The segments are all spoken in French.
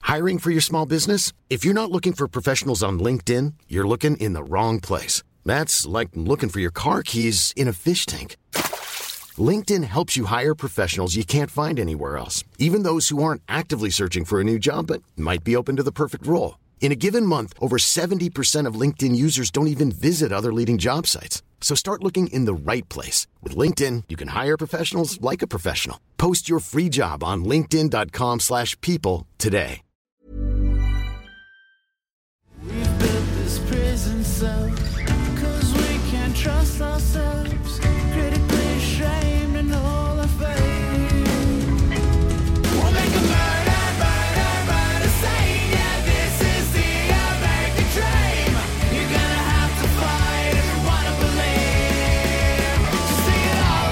Hiring for your small business? If you're not looking for professionals on LinkedIn, you're looking in the wrong place. That's like looking for your car keys in a fish tank. LinkedIn helps you hire professionals you can't find anywhere else, even those who aren't actively searching for a new job but might be open to the perfect role. In a given month, over 70% of LinkedIn users don't even visit other leading job sites. So start looking in the right place. With LinkedIn, you can hire professionals like a professional. Post your free job on linkedin.com/people today. We've built this prison cell 'cause we can't trust ourselves. Critically ashamed and all our fame. We'll make a murder scene. Yeah, this is the American dream. You're gonna have to fight if you wanna believe. To see it all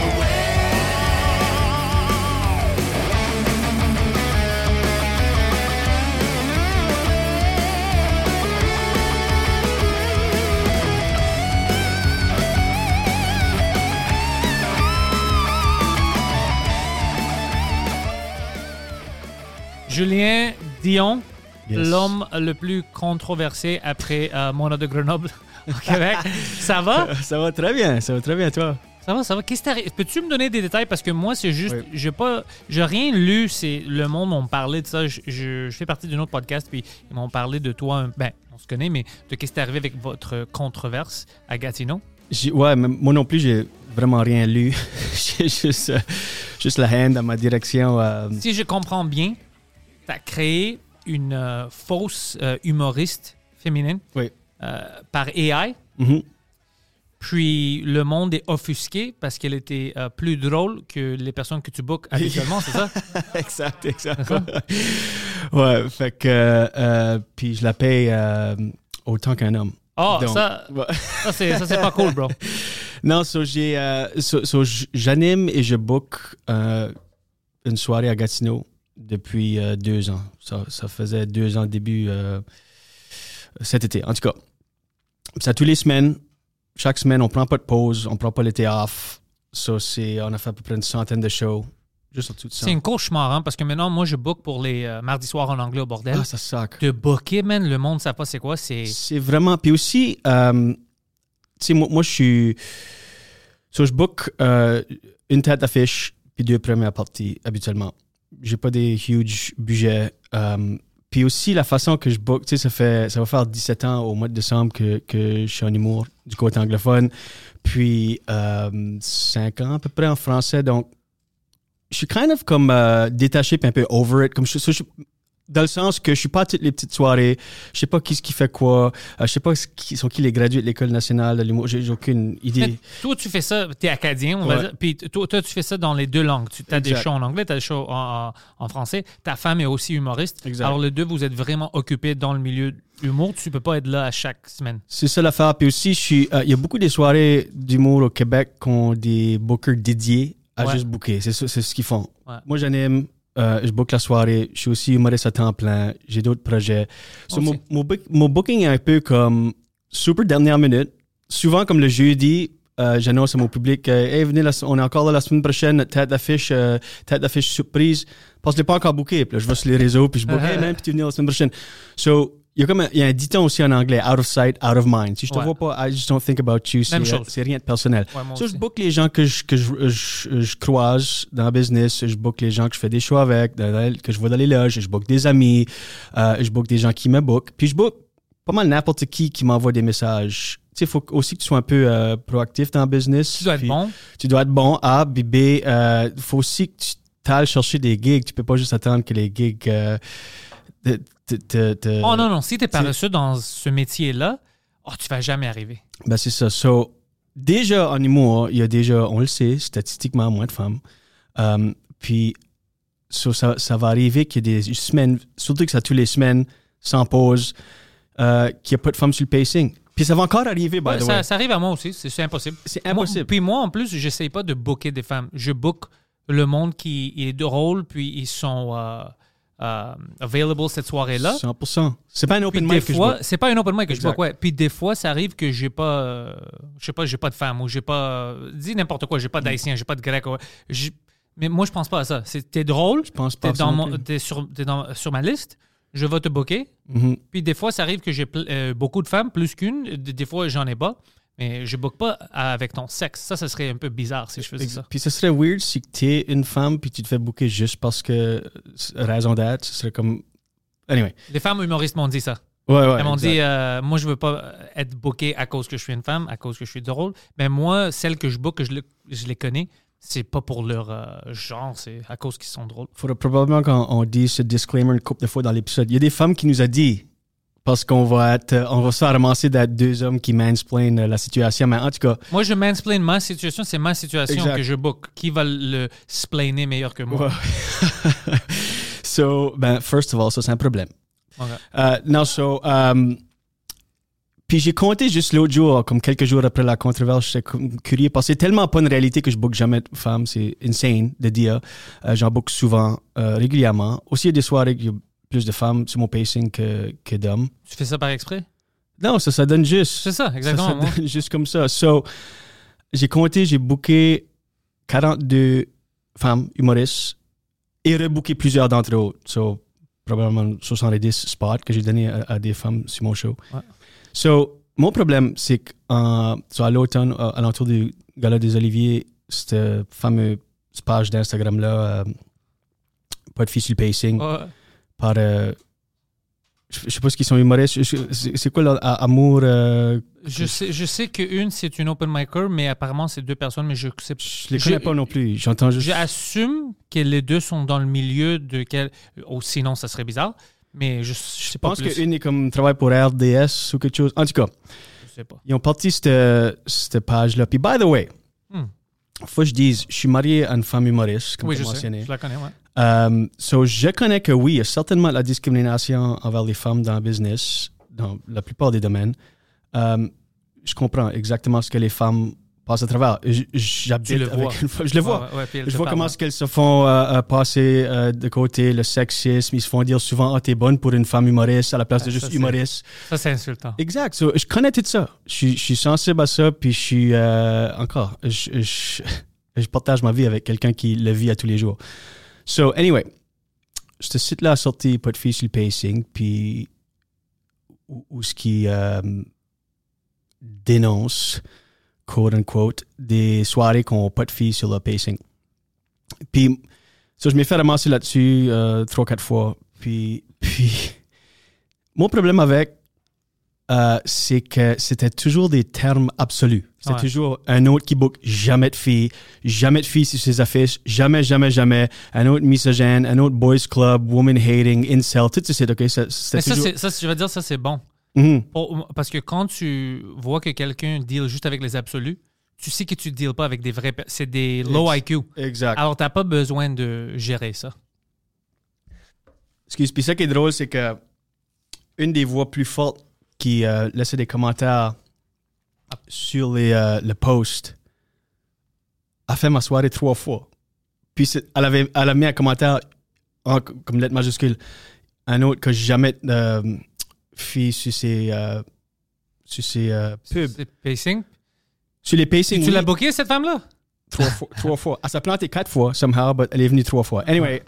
Julien Dion, Yes. l'homme le plus controversé après Mona de Grenoble au Québec. Ça va? Ça va très bien, toi. Ça va, ça va. Qu'est-ce qui t'arrive? Peux-tu me donner des détails? Parce que moi, c'est juste... Oui. J'ai rien lu. C'est le monde m'ont parlé de ça. Je fais partie d'un autre podcast, puis ils m'ont parlé de toi. Ben, on se connaît, mais de qu'est-ce qui est arrivé avec votre controverse à Gatineau. Ouais, mais moi non plus, j'ai vraiment rien lu. J'ai juste la haine dans ma direction. Si je comprends bien, tu as créé une fausse humoriste féminine Oui. par AI. Mhm. Puis le monde est offusqué parce qu'elle était plus drôle que les personnes que tu bookes habituellement, c'est ça? Exact. Ouais, fait que... puis je la paye autant qu'un homme. Ah, Donc, ça, ouais. ça c'est pas cool, bro. Non, j'anime et je book une soirée à Gatineau depuis 2 ans. Ça faisait 2 ans début cet été. En tout cas, ça tous les semaines. Chaque semaine, on prend pas de pause, on prend pas l'été off. On a fait à peu près une centaine de shows. Juste en dessous de ça. C'est une cauchemar, hein, parce que maintenant, moi, je book pour les mardis soirs en anglais au bordel. Ah, ça sac. De booker, man, le monde ne sait pas c'est quoi. C'est vraiment... Puis aussi, tu sais, moi, je suis... je book une tête d'affiche puis 2 premières parties, habituellement. J'ai pas des huge budgets. Puis aussi, la façon que je book, tu sais, ça va faire 17 ans au mois de décembre que je suis en humour du côté anglophone. Puis 5 ans à peu près en français. Donc, je suis kind of comme détaché puis un peu over it. Comme dans le sens que je suis pas à toutes les petites soirées. Je sais pas qui fait quoi. Je sais pas sont qui les gradués de l'École nationale de l'humour. J'ai aucune idée. Mais toi, tu fais ça, t'es acadien, on va dire. Puis toi, tu fais ça dans les 2 langues. Tu as des shows en anglais, tu as des shows en français. Ta femme est aussi humoriste. Exact. Alors, les deux, vous êtes vraiment occupés dans le milieu de l'humour. Tu peux pas être là à chaque semaine. C'est ça l'affaire. Puis aussi, il y a beaucoup de soirées d'humour au Québec qui ont des bookers dédiés à juste booker. C'est ce qu'ils font. Ouais. Moi, j'anime. Je book la soirée. Je suis aussi humoriste à temps plein. J'ai d'autres projets. So, mon booking est un peu comme super dernière minute. Souvent, comme le jeudi, j'annonce à mon public hey, venez, on est encore là la semaine prochaine, tête d'affiche surprise. Parce que je l'ai pas encore booké. Puis là, je vais sur les réseaux, puis je book hey, man, puis tu venir la semaine prochaine. So, il y a un dicton aussi en anglais, out of sight, out of mind. Si je te vois pas, I just don't think about you. C'est rien de personnel. Ouais, Je book les gens que je croise dans le business. Je book les gens que je fais des shows avec, que je vois dans les loges. Je book des amis. Je book des gens qui me bookent. Puis je book pas mal n'importe qui m'envoie des messages. Tu sais, il faut aussi que tu sois un peu proactif dans le business. Tu dois être bon. Tu dois être bon. A, B, B. Faut aussi que tu t'ailles chercher des gigs. Tu peux pas juste attendre que les gigs... Oh non, si t'es paresseux dans ce métier-là, tu vas jamais arriver. Ben c'est ça. So, déjà en humour, il y a déjà, on le sait, statistiquement, moins de femmes. Puis, ça va arriver qu'il y ait des semaines, surtout que ça tous les semaines, sans pause, qu'il n'y a pas de femmes sur le pacing. Puis ça va encore arriver, by the way. Ça arrive à moi aussi, c'est impossible. C'est impossible. Puis moi, en plus, j'essaye pas de booker des femmes. Je book le monde qui est drôle, puis ils sont... available cette soirée-là. 100%. C'est pas un open mic que je book. C'est pas un open mic que je book, ouais. Puis des fois, ça arrive que j'ai pas, j'ai pas de femme ou j'ai pas, dis n'importe quoi, j'ai pas d'haïtien, j'ai pas de grec. Mais moi, je pense pas à ça. T'es drôle. Je pense pas. T'es sur ma liste. je vais te booker. Mhm. Puis des fois, ça arrive que j'ai beaucoup de femmes, plus qu'une. Des fois, j'en ai pas. Mais je book pas avec ton sexe. Ça serait un peu bizarre si je faisais ça. Puis ça serait weird si tu es une femme puis tu te fais booker juste parce que raison d'être, ce serait comme... Anyway. Les femmes humoristes m'ont dit ça. Ouais, Elles m'ont exact. dit, moi, je veux pas être booké à cause que je suis une femme, à cause que je suis drôle. Mais moi, celles que je book, que je les connais, c'est pas pour leur genre, c'est à cause qu'ils sont drôles. Faudrait probablement qu'on dise ce disclaimer une couple de fois dans l'épisode. Il y a des femmes qui nous ont dit, parce qu'on va se faire ramasser d'être deux hommes qui mansplainent la situation. Mais en tout cas, Moi, je mansplain ma situation, c'est ma situation Exact. que je book. Qui va le splainer meilleur que moi? ouais. So, first of all, ça c'est un problème. Ok. Non, puis j'ai compté juste l'autre jour, comme quelques jours après la controverse, j'étais curieux parce que c'est tellement pas une réalité que je book jamais de femmes, c'est insane de dire. J'en book souvent, régulièrement. Aussi, il y a des soirées qu'il y a plus de femmes sur mon pacing que d'hommes. Tu fais ça par exprès? Non, ça donne juste. C'est ça, exactement. Ça moi. donne juste comme ça. So, j'ai compté, j'ai booké 42 femmes humoristes et rebooké plusieurs d'entre eux. So, probablement 70 spots que j'ai donnés à des femmes sur mon show. Ouais. So, mon problème, c'est qu'à l'automne, à l'entour du Gala des Oliviers, cette fameuse page d'Instagram-là, pas de filles sur le pacing, Ouais. par... je sais pas ce qu'ils sont humoristes. C'est quoi leur amour? Je sais qu'une, c'est une open micer, mais apparemment, c'est deux personnes, mais je sais Je les connais pas non plus. J'entends juste... J'assume que les deux sont dans le milieu de quel... Oh, sinon, ça serait bizarre, mais je sais Je pas pense plus. qu'une est comme travaille pour RDS ou quelque chose. En tout cas, Je sais pas. ils ont parti cette page-là. Puis, by the way, faut que je dise, je suis marié à une femme humoriste, comme Oui, tu je as sais. mentionné. Je la connais, ouais. So, je connais que oui, il y a certainement de la discrimination envers les femmes dans le business, dans la plupart des domaines. Je comprends exactement ce que les femmes passent à travers. J'habite Tu le vois. avec une femme. Je le vois. Ouais, puis elle Je te vois parle, comment ouais. est-ce qu'elles se font passer de côté le sexisme. Ils se font dire souvent « Ah, t'es bonne pour une femme humoriste » à la place de juste ça, c'est- humoriste. Ça, c'est insultant. Exact. So, je connais tout ça. Je suis sensible à ça, puis je suis... encore, je partage ma vie avec quelqu'un qui le vit à tous les jours. So, anyway, ce site-là a sorti pas de filles sur le pacing, puis où ce qui dénonce, quote-unquote, des soirées qui n'ont pas de filles sur le pacing. Puis, so, je m'ai fait ramasser là-dessus 3-4 fois. Puis, mon problème avec, c'est que c'était toujours des termes absolus. C'était Ouais. toujours un autre qui book jamais de filles sur ses affiches, jamais. Un autre misogyne, un autre boys club, woman hating, incel, tout ça, c'est OK. Mais C'était ça, toujours... je veux dire, ça, c'est bon. Mhm. Parce que quand tu vois que quelqu'un deal juste avec les absolus, tu sais que tu ne deals pas avec des vrais... C'est des low IQ. Exact. Alors, tu n'as pas besoin de gérer ça. Excuse, puis ça qui est drôle, c'est que une des voix plus fortes qui laissait des commentaires sur le post a fait ma soirée 3 fois. Puis elle a mis un commentaire comme lettre majuscule. Un autre que jamais fille sur ses pubs. C'est pacing. Sur les pacing, Tu oui, l'as booké, cette femme-là? 3 fois. Elle s'est plantée 4 fois, somehow, but elle est venue 3 fois. Anyway,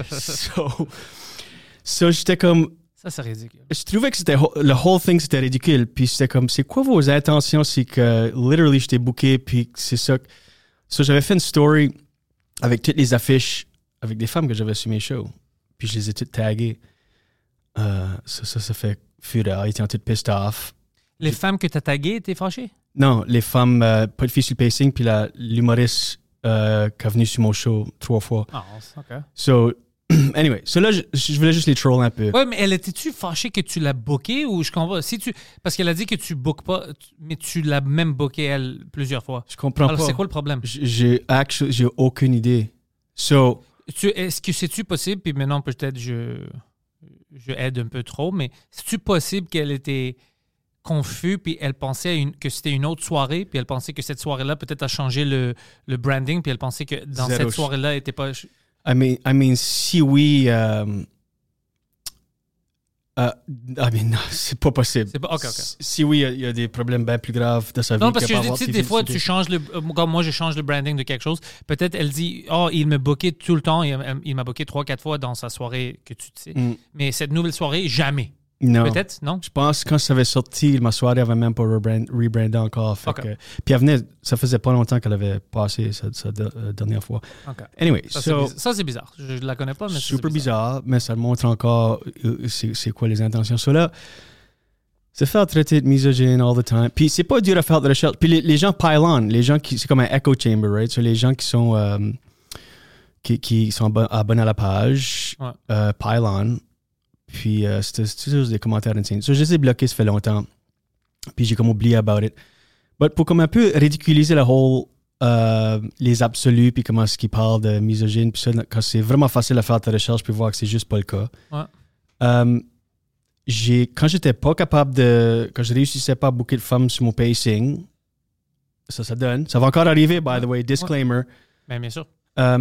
so j'étais comme... Ça, c'est ridicule. Je trouvais que le whole thing, c'était ridicule. Puis c'était comme, c'est quoi vos intentions? C'est que, literally, je t'ai booké, puis c'est ça. So, j'avais fait une story avec toutes les affiches, avec des femmes que j'avais sur mes shows. Puis je les ai toutes taguées. Ça fait fureur. Ils étaient toutes pissed off. Les femmes que tu as taguées, t'es fâché? Non, les femmes, pas de filles sur le pacing, puis l'humoriste qui est venu sur mon show 3 fois. Ah, OK. So, anyway, so là, je voulais juste les troll un peu. Ouais, mais elle était-tu fâchée que tu l'as booké ou je comprends? Parce qu'elle a dit que tu bookes pas, mais tu l'as même booké, elle, plusieurs fois. Je comprends Alors, pas. c'est quoi le problème? J'ai aucune idée. So, Est-ce que c'est-tu possible, puis maintenant peut-être je aide un peu trop, mais c'est-tu possible qu'elle était confuse, puis elle pensait que c'était une autre soirée, puis elle pensait que cette soirée-là peut-être a changé le branding, puis elle pensait que dans Zéro. cette soirée-là, elle n'était pas... I mean, si oui, Non, c'est pas possible. C'est pas... OK. Si oui, il y a des problèmes bien plus graves de sa vie. Non, parce que qu'à je avoir dis, ses des fois, filles. tu changes comme moi, je change le branding de quelque chose. Peut-être elle dit, il me bookait tout le temps. Il m'a booké 3-4 fois dans sa soirée que tu sais. Mais cette nouvelle soirée, jamais. Non. Peut-être, non? Je pense que quand ça avait sorti, ma soirée avait même pas rebrandé encore. Fait OK. Puis elle venait, ça faisait pas longtemps qu'elle avait passé sa dernière fois. OK. Anyway, Ça, c'est bizarre. Je la connais pas, mais super c'est bizarre, mais ça montre encore c'est quoi les intentions. So là, se faire traiter de misogyne all the time. Puis c'est pas dur à faire de recherche. Puis les gens pile on. Les gens c'est comme un echo chamber, right? So les gens qui sont abonnés à la page, pile on. Puis c'était toujours des commentaires insane. So je les ai bloqués, ça fait longtemps. Puis j'ai comme oublié about it. But pour comme un peu ridiculiser la whole les absolus, puis comment est-ce qu'ils parlent de misogyne, puis ça, quand c'est vraiment facile à faire ta recherche, puis voir que c'est juste pas le cas. Ouais. Quand j'étais pas capable quand je réussissais pas à booker de femmes sur mon pacing, ça donne. Ça va encore arriver, by the way, disclaimer. Ben, bien sûr.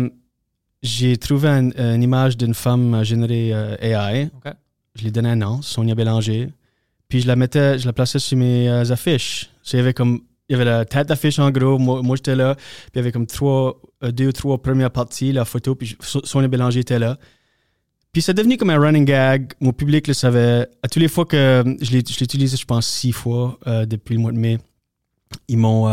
J'ai trouvé une image d'une femme générée AI. OK. Je lui ai donné un nom, Sonia Bélanger. Puis je la plaçais sur mes affiches. So, il y avait la tête d'affiche en gros, moi j'étais là. Puis il y avait comme 2 ou 3 premières parties, la photo, puis Sonia Bélanger était là. Puis c'est devenu comme un running gag. Mon public le savait. À toutes les fois que je l'ai utilisé, je pense 6 fois depuis le mois de mai, ils m'ont...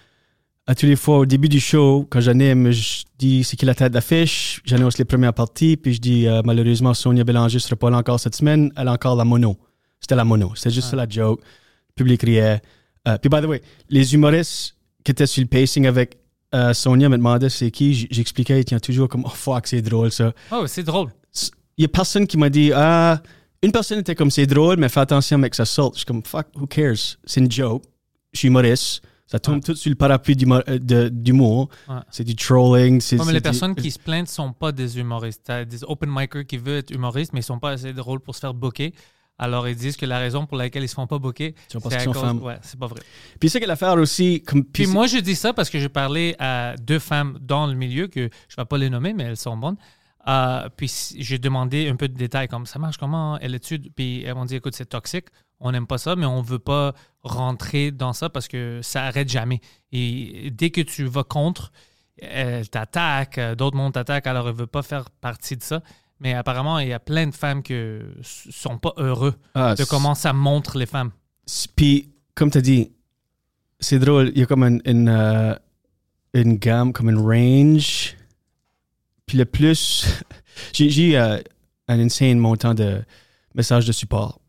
à toutes les fois, au début du show, quand j'anime, je dis c'est qui la tête d'affiche, j'annonce les premières parties, puis je dis malheureusement Sonia Bélanger ne sera pas là encore cette semaine, elle a encore la mono. C'était la mono, c'était juste ça la joke. Le public riait. Puis by the way, les humoristes qui étaient sur le pacing avec Sonia me demandaient c'est qui, j'expliquais, ils tiennent toujours comme oh fuck, c'est drôle ça. Oh, c'est drôle. Il y a personne qui m'a dit une personne était comme c'est drôle, mais fais attention mec, ça saute. Je suis comme fuck, who cares? C'est une joke. Je suis humoriste. Ça tombe tout sur le parapluie d'humour. Ouais. C'est du trolling. Mais les personnes qui se plaignent ne sont pas des humoristes. T'as des open micers qui veulent être humoristes, mais ils ne sont pas assez drôles pour se faire booker. Alors, ils disent que la raison pour laquelle ils ne se font pas booker, c'est parce qu'ils sont femmes. Ouais, c'est pas vrai. Puis c'est que l'affaire aussi... Puis moi, je dis ça parce que j'ai parlé à 2 femmes dans le milieu, que je ne vais pas les nommer, mais elles sont bonnes. Puis j'ai demandé un peu de détails, comme ça marche comment, l'étude. Puis elles m'ont dit, écoute, c'est toxique. On n'aime pas ça, mais on ne veut pas rentrer dans ça parce que ça n'arrête jamais. Et dès que tu vas contre, elle t'attaque, d'autres mondes t'attaquent, alors elle ne veut pas faire partie de ça. Mais apparemment, il y a plein de femmes qui ne sont pas heureux de comment ça montre les femmes. Puis, comme tu as dit, c'est drôle, il y a comme une gamme, comme une range. Puis le plus... j'ai eu un insane montant de messages de support.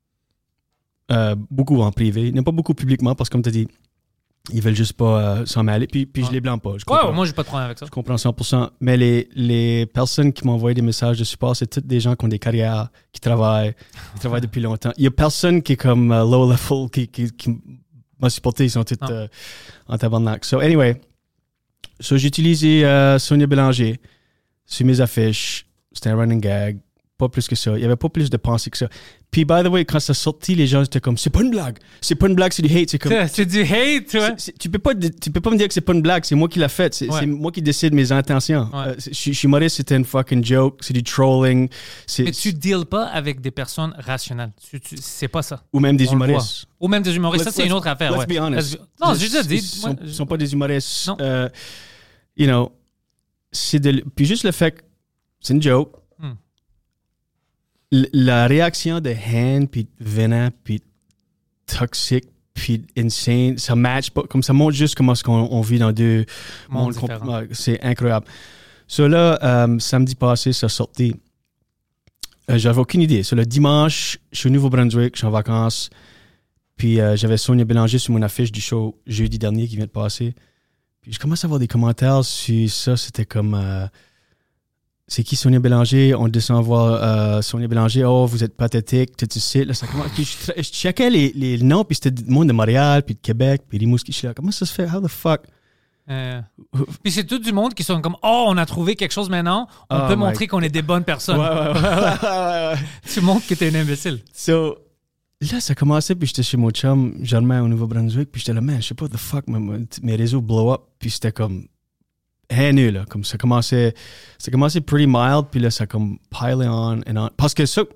Beaucoup en privé, non pas beaucoup publiquement parce que comme tu as dit, ils veulent juste pas s'en mêler. Puis je les blâme pas. Moi, j'ai pas de problème avec ça. Je comprends 100%. Mais les personnes qui m'ont envoyé des messages de support, c'est toutes des gens qui ont des carrières, qui travaillent depuis longtemps. Il y a personne qui est comme low level, qui m'a supporté. Ils sont tous en tabarnak. So anyway, j'ai utilisé Sonia Bélanger sur mes affiches. C'était un running gag. Pas plus que ça. Il n'y avait pas plus de pensée que ça. Puis, by the way, quand ça sortit, les gens étaient comme, c'est pas une blague, c'est du hate. C'est du hate, tu vois. Tu peux pas me dire que c'est pas une blague, c'est moi qui l'ai fait. C'est moi qui décide mes intentions. Ouais. Je suis humoriste, c'était une fucking joke, c'est du trolling. Mais tu deals pas avec des personnes rationnelles. C'est pas ça. Ou même des humoristes. Ou même des humoristes. Ça, c'est une autre affaire. Let's be honest. Non, j'ai déjà dit. Ils sont pas des humoristes. Non. You know, puis juste le fait que c'est une joke. La réaction de haine, puis vénère, puis toxique, puis insane, ça match pas. Comme ça montre juste comment est-ce qu'on vit dans 2 mondes différents. C'est incroyable. So là, samedi passé, ça sortait. J'avais aucune idée. So le dimanche, je suis au Nouveau-Brunswick, je suis en vacances. Puis j'avais Sonia Bélanger sur mon affiche du show jeudi dernier qui vient de passer. Puis je commence à avoir des commentaires sur ça. C'était comme... c'est qui Sonia Bélanger? On descend voir Sonia Bélanger. Oh, vous êtes pathétique. Tu sais, là, ça commence. Puis je checkais les noms, puis c'était du monde de Montréal, puis de Québec, puis Rimouski. Je suis là, comment ça se fait? How the fuck? Puis c'est tout du monde qui sont comme, oh, on a trouvé quelque chose maintenant. On peut montrer qu'on est des bonnes personnes. Ouais. Tu montres que t'es un imbécile. So, là, ça commençait, puis j'étais chez mon chum, Germain, au Nouveau-Brunswick, puis j'étais là, man, je sais pas, the fuck, mes réseaux blow up, puis c'était comme... haineux, là, comme ça commençait pretty mild, puis là, ça comme pilé on and on. Parce que ça,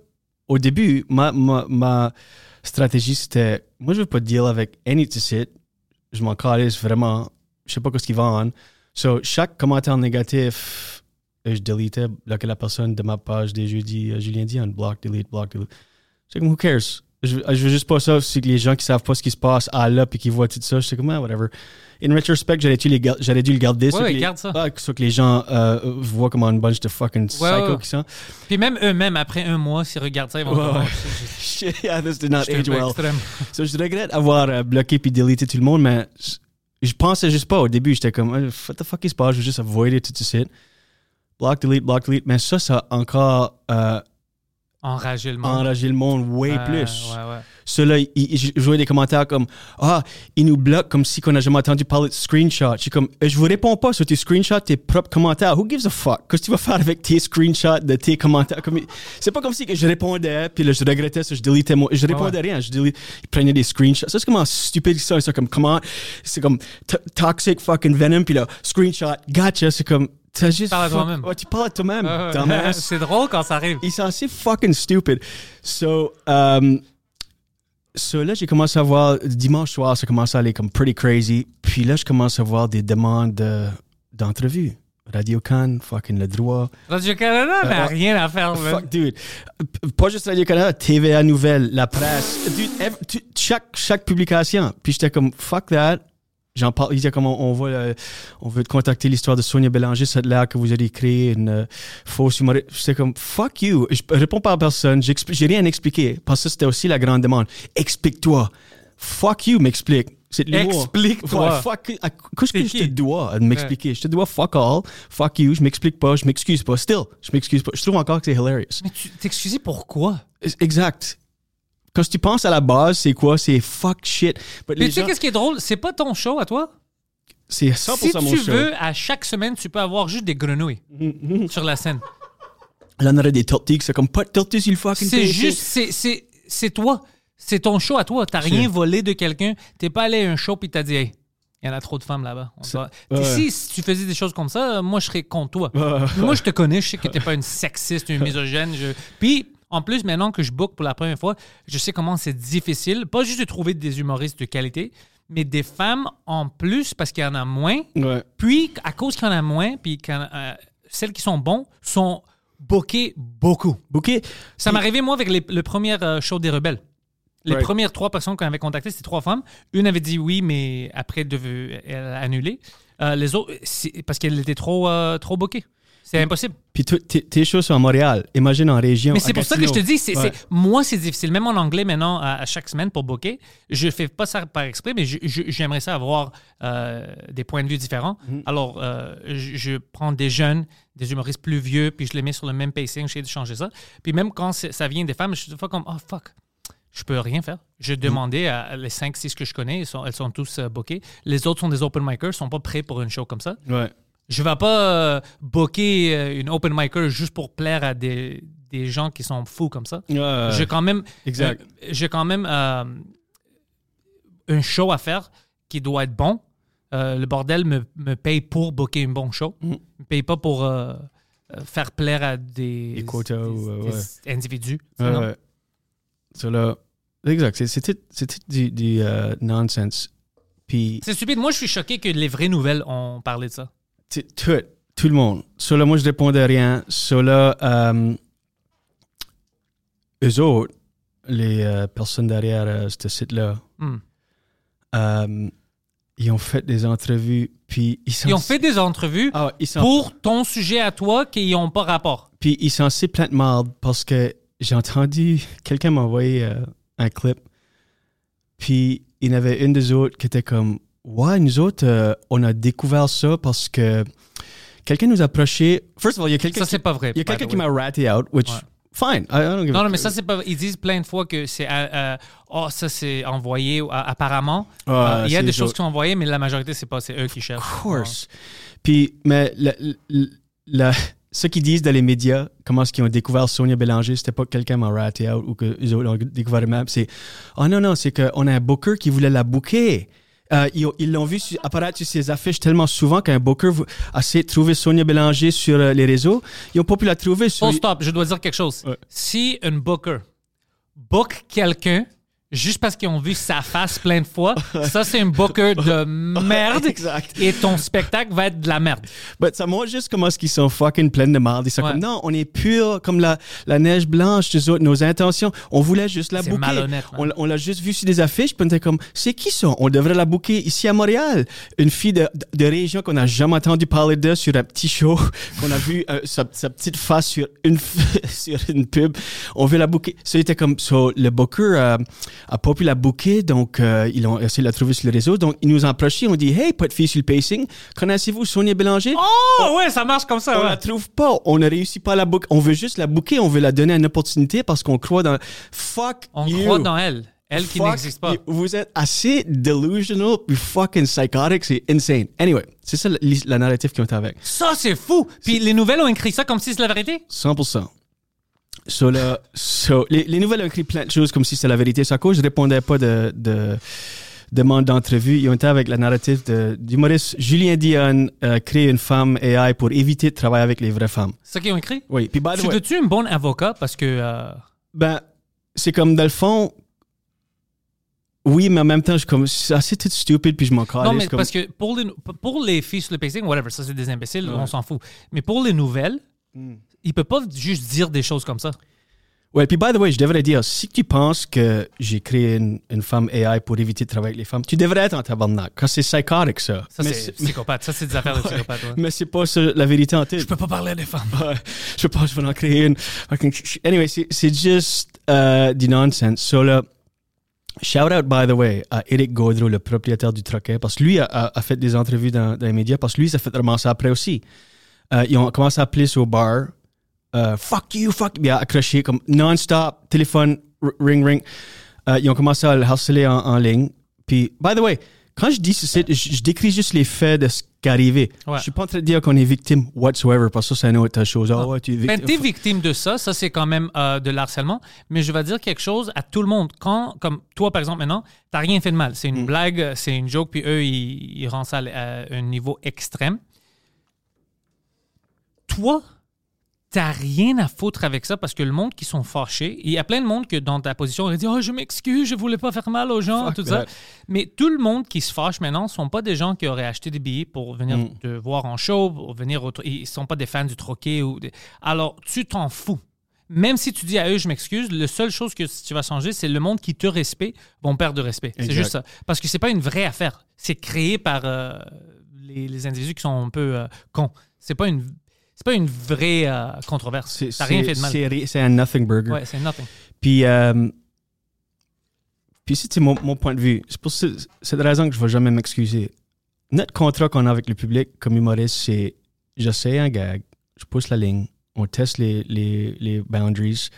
au début, ma stratégie, c'était, moi, je veux pas deal avec any to sit. Je m'en calisse vraiment. Je sais pas ce qu'ils vendent. So, chaque commentaire négatif, je délitais la personne de ma page des jeudis. Julien Dion, block, delete. C'est comme, who cares? Je veux juste pas ça. C'est que les gens qui savent pas ce qui se passe à là puis qui voient tout ça, je sais comme, whatever. In retrospect, j'aurais dû le garder. Ouais, garde ça. Ça que les gens voient comme une bunch de fucking psychos qui sont. Puis même eux-mêmes, après un mois, s'ils regardent ça, ils vont dire, Shit, yeah, this did not j'étais un age peu well. extrême. So, je regrette avoir bloqué puis deleté tout le monde, mais je pensais juste pas au début. J'étais comme, what the fuck is pas? Je veux juste avoider tout ça. Block, delete. Mais ça a encore Enrager le monde. enragé le monde way plus. Ouais. Ceux-là, je voyais des commentaires comme ils nous bloquent comme si on n'a jamais entendu parler de screenshots. Je suis comme, je vous réponds pas sur tes screenshots, tes propres commentaires. Who gives a fuck? Qu'est-ce que tu vas faire avec tes screenshots de tes commentaires? C'est pas comme si que je répondais, puis là, je regrettais ça, je délitais moi. Je répondais rien. Ils prenaient des screenshots. Ça, c'est comment stupide ça. C'est comme, comment? C'est comme toxic fucking venom, puis là, screenshot, gotcha. C'est comme, t'as juste. Tu parles à toi-même. Ouais, tu parles à toi-même. Dumbass. C'est drôle quand ça arrive. Ils sont assez fucking stupid. So, là, j'ai commencé à voir, dimanche soir, ça commence à aller comme pretty crazy. Puis là, je commence à voir des demandes d'entrevues. Radio-Can, fucking le droit. Radio-Canada n'a rien à faire. Fuck, dude. Pas juste Radio-Canada, TVA Nouvelles, la presse. Dude, chaque publication. Puis j'étais comme, fuck that. J'en parle, il disait comme on veut te contacter l'histoire de Sonia Bélanger, c'est là que vous avez créé une fausse humoriste. J'étais comme, fuck you. Je réponds pas à personne, j'ai rien expliqué. Parce que c'était aussi la grande demande. Explique-toi. Fuck you, m'explique. C'est de l'humour. Explique-toi. Ouais, fuck, qu'est-ce que je te dois de m'expliquer? Je te dois fuck all, fuck you, je m'explique pas, je m'excuse pas. Still, je m'excuse pas. Je trouve encore que c'est hilarious. Mais tu t'excuses pourquoi? Exact. Quand tu penses à la base, c'est quoi? C'est fuck shit. Mais tu sais qu'est-ce qui est drôle? C'est pas ton show à toi. C'est 100% si mon show. Si tu veux, à chaque semaine, tu peux avoir juste des grenouilles sur la scène. Là, on aurait des tortilles, c'est comme pas de tortilles sur le fucking C'est PC. juste, c'est toi. C'est ton show à toi. T'as rien volé de quelqu'un. T'es pas allé à un show puis t'as dit, hey, il y en a trop de femmes là-bas. Si tu faisais des choses comme ça, moi, je serais contre toi. Moi, je te connais, je sais que t'es pas une sexiste, une misogyne. Puis, en plus, maintenant que je book pour la première fois, je sais comment c'est difficile, pas juste de trouver des humoristes de qualité, mais des femmes en plus parce qu'il y en a moins. Ouais. Puis, à cause qu'il y en a moins, puis celles qui sont bons sont bookées beaucoup. Ça m'est arrivé, moi, avec le premier show des Rebelles. Les premières 3 personnes qu'on avait contactées, c'était 3 femmes. Une avait dit oui, mais après, elle a annulé. Les autres, parce qu'elle était trop bookée. C'est impossible. Puis tes shows sont à Montréal. Imagine en région. Mais c'est pour ça que je te dis, moi, c'est difficile. Même en anglais, maintenant, à chaque semaine pour booker, je fais pas ça par exprès, mais j'aimerais ça avoir des points de vue différents. Alors, je prends des jeunes, des humoristes plus vieux, puis je les mets sur le même pacing, j'essaie de changer ça. Puis même quand ça vient des femmes, je suis pas comme, oh fuck, je peux rien faire. Je demandais à les 5-6 que je connais, elles sont tous bookées. Les autres sont des open micers, sont pas prêts pour une show comme ça. Ouais. Je vais pas booker une open micer juste pour plaire à des gens qui sont fous comme ça. J'ai quand même, un show à faire qui doit être bon. Le bordel me paye pour booker un bon show. Me paye pas pour faire plaire à des quotas des individus. Ça, là, exact. C'était du nonsense. Puis c'est stupide. Moi, je suis choqué que les vraies nouvelles ont parlé de ça. Tout le monde. Ça, là, moi, je répondais à rien. Ça, là, eux autres, les personnes derrière ce site-là, ils ont fait des entrevues. Puis ils ont fait des entrevues pour ton sujet à toi qui n'ont pas rapport. Puis ils sont assez plein de marde parce que j'ai entendu, quelqu'un m'a envoyé un clip. Puis il y en avait une des autres qui était comme, ouais, nous autres, on a découvert ça parce que quelqu'un nous a approché. First of all, il y a quelqu'un. Ça, c'est pas vrai. Il y a quelqu'un qui m'a ratté out, which, fine. I don't give non, mais ça, c'est pas vrai. Ils disent plein de fois que c'est. Ça, c'est envoyé apparemment. Il y a des choses qui sont envoyées, mais la majorité, c'est eux qui cherchent. Of course. Puis, mais ceux qui disent dans les médias, comment est-ce qu'ils ont découvert Sonia Bélanger, c'était pas que quelqu'un m'a ratté out ou qu'ils ont découvert eux-mêmes. C'est, non, c'est qu'on a un booker qui voulait la booker. Ils l'ont vu apparaître sur ces affiches tellement souvent qu'un booker a essayé de trouver Sonia Bélanger sur les réseaux. Ils n'ont pas pu la trouver sur... Oh, stop, je dois dire quelque chose. Ouais. Si un booker book quelqu'un juste parce qu'ils ont vu sa face plein de fois, ça, c'est un booker de merde. Exact. Et ton spectacle va être de la merde. But ça montre juste comment est-ce qu'ils sont fucking pleins de merde. Ils sont Ouais. comme, non, on est pur comme la neige blanche, nos intentions. On voulait juste la C'est booker. malhonnête, man. On l'a juste vu sur des affiches, puis on était comme, c'est qui ça? On devrait la booker ici à Montréal. Une fille de région qu'on n'a jamais entendu parler de sur un petit show, qu'on a vu sa petite face sur une pub. On veut la booker. Ça, était comme, le booker a pas pu la booker, donc ils ont essayé de la trouver sur le réseau. Donc, ils nous ont approché, on dit, hey, pas de fille sur le pacing. Connaissez-vous Sonia Bélanger? Oh, ouais, ça marche comme ça. On Ouais. la trouve pas. On ne réussit pas à la booker. On veut juste la booker. On veut la donner une opportunité parce qu'on croit dans... Fuck On you. croit dans elle. Elle qui Fuck n'existe pas. you. Vous êtes assez delusional puis fucking psychotic. C'est insane. Anyway, c'est ça la narrative qui est avec. Ça, c'est fou. Puis les nouvelles ont écrit ça comme si c'était la vérité. 100%. Les nouvelles ont écrit plein de choses comme si c'était la vérité. C'est à cause je répondais pas de demande d'entrevue. Ils ont été avec la narrative d'humoriste Julien Dionne, créer une femme AI pour éviter de travailler avec les vraies femmes. C'est ça qu'ils ont écrit. Oui. Puis by the Tu way, veux-tu un bon avocat? Parce que... ben, c'est comme dans le fond... Oui, mais en même temps, je suis comme, c'est assez tout stupide, puis je m'en calais. non, mais comme... parce que pour les filles sur le pacing, whatever, ça c'est des imbéciles, on s'en fout. Mais pour les nouvelles, ils peuvent pas juste dire des choses comme ça. Ouais, puis by the way, je devrais dire, si tu penses que j'ai créé une femme AI pour éviter de travailler avec les femmes, tu devrais être en tabarnak, quand c'est psychotique, ça. Ça, Mais c'est psychopathe. Ça, c'est des affaires de psychopathe. Ouais. Mais c'est pas ça, la vérité en tête. Je peux pas parler des femmes. Ouais, je pense que je vais en créer une. Anyway, c'est juste du nonsense. So là, shout out, by the way, à Eric Gaudreau, le propriétaire du Troquet, parce que lui a fait des entrevues dans les médias, parce que lui, ça fait ramasser après aussi. Ils ont commencé à appeler sur au bar. Fuck you. Il a accroché comme non-stop, téléphone, ring. Ils ont commencé à le harceler en ligne. Puis, by the way, quand je dis ceci, je décris juste les faits de ce qui est arrivé. Ouais. Je suis pas en train de dire qu'on est victime whatsoever, parce que ça, c'est une autre chose. Ah ouais, tu es victime. Ben, t'es victime de ça. Ça, c'est quand même de l'harcèlement. Mais je vais dire quelque chose à tout le monde. Quand, comme toi, par exemple, maintenant, t'as rien fait de mal. C'est une blague, c'est une joke, puis eux, ils rendent ça à un niveau extrême. Toi, t'as rien à foutre avec ça parce que le monde qui sont fâchés, il y a plein de monde que dans ta position aurait dit « Oh, je m'excuse, je voulais pas faire mal aux gens, Fuck tout that. ça. » Mais tout le monde qui se fâche maintenant ne sont pas des gens qui auraient acheté des billets pour venir te voir en show, pour venir ils ne sont pas des fans du troquet. Alors, tu t'en fous. Même si tu dis à eux « Je m'excuse », la seule chose que tu vas changer, c'est le monde qui te respecte vont perdre de respect. C'est Exact. juste ça. Parce que c'est pas une vraie affaire. C'est créé par les individus qui sont un peu cons. C'est pas une vraie controverse. T'as rien fait de mal. C'est un nothing burger. Ouais, c'est nothing. Puis c'est mon point de vue. C'est pour cette raison que je ne vais jamais m'excuser. Notre contrat qu'on a avec le public comme humoriste, c'est j'essaie un gag, je pousse la ligne, on teste les boundaries.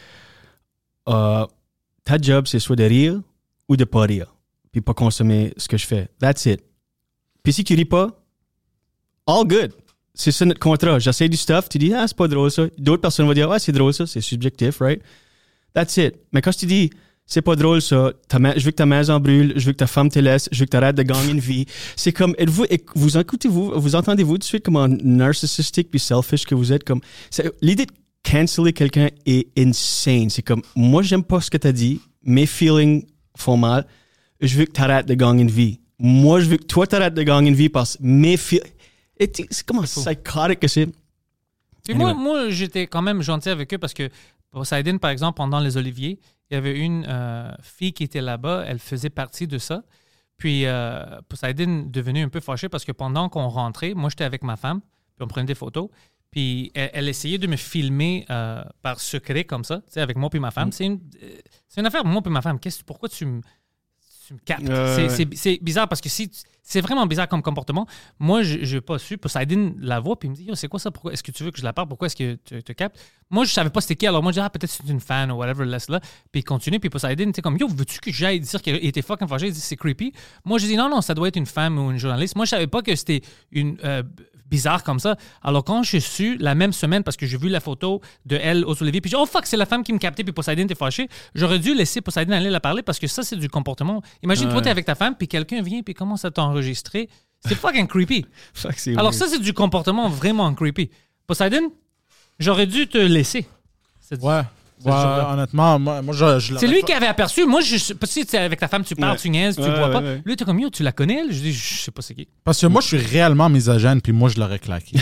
Ta job, c'est soit de rire ou de pas rire, puis pas consommer ce que je fais. That's it. Puis si tu ris pas, all good. C'est ça notre contrat. J'essaie du stuff, tu dis, ah, c'est pas drôle ça. D'autres personnes vont dire, ah, c'est drôle ça, c'est subjectif, right? That's it. Mais quand je te dis, c'est pas drôle ça, je veux que ta maison brûle, je veux que ta femme te laisse, je veux que tu arrêtes de gagner une vie, c'est comme, vous entendez-vous tout de suite comment narcissistique puis selfish que vous êtes? Comme, l'idée de canceller quelqu'un est insane. C'est comme, moi, j'aime pas ce que t'as dit, mes feelings font mal, je veux que tu arrêtes de gagner une vie. Moi, je veux que toi, tu arrêtes de gagner une vie parce que mes feelings. C'est comment psychotique que c'est. Puis moi, j'étais quand même gentil avec eux parce que Poseidon, par exemple, pendant les Oliviers, il y avait une fille qui était là-bas, elle faisait partie de ça. Puis Poseidon devenait un peu fâchée parce que pendant qu'on rentrait, moi, j'étais avec ma femme, puis on prenait des photos. Puis elle essayait de me filmer par secret comme ça, tu sais, avec moi puis ma femme. C'est une affaire, moi puis ma femme. Pourquoi tu me captes? C'est bizarre parce que c'est vraiment bizarre comme comportement. Moi, je n'ai pas su. Poseidon la voit puis il me dit Yo, c'est quoi ça? Pourquoi est-ce que tu veux que je la parle? Pourquoi est-ce que tu te captes? Moi, je savais pas c'était qui. Alors moi, je dis peut-être c'est une fan ou whatever, laisse-la. Puis il continue. Puis Poseidon, tu sais, comme Yo, veux-tu que j'aille dire qu'il était fucking fâché? Il dit c'est creepy. Moi, je dis non, ça doit être une femme ou une journaliste. Moi, je savais pas que c'était une bizarre comme ça. Alors quand je suis su la même semaine parce que j'ai vu la photo de elle aux Olivier puis j'ai dit, oh fuck, c'est la femme qui me captait puis Poseidon était fâché, j'aurais dû laisser Poseidon aller la parler parce que ça c'est du comportement. Imagine toi t'es avec ta femme puis quelqu'un vient puis commence à t'enregistrer. C'est fucking creepy. Alors ça c'est du comportement vraiment creepy. Poseidon, j'aurais dû te laisser. Ouais. ce jour-là. Honnêtement, moi je C'est l'aurais lui pas- qui avait aperçu. Moi, je sais pas si avec ta femme, tu parles, Ouais. tu niaises, tu Ouais, vois pas. ouais. Lui, t'es comme, yo, tu la connais, elle? Je dis, je sais pas c'est qui. Parce que moi, je suis réellement misogyne, puis moi, je l'aurais claqué.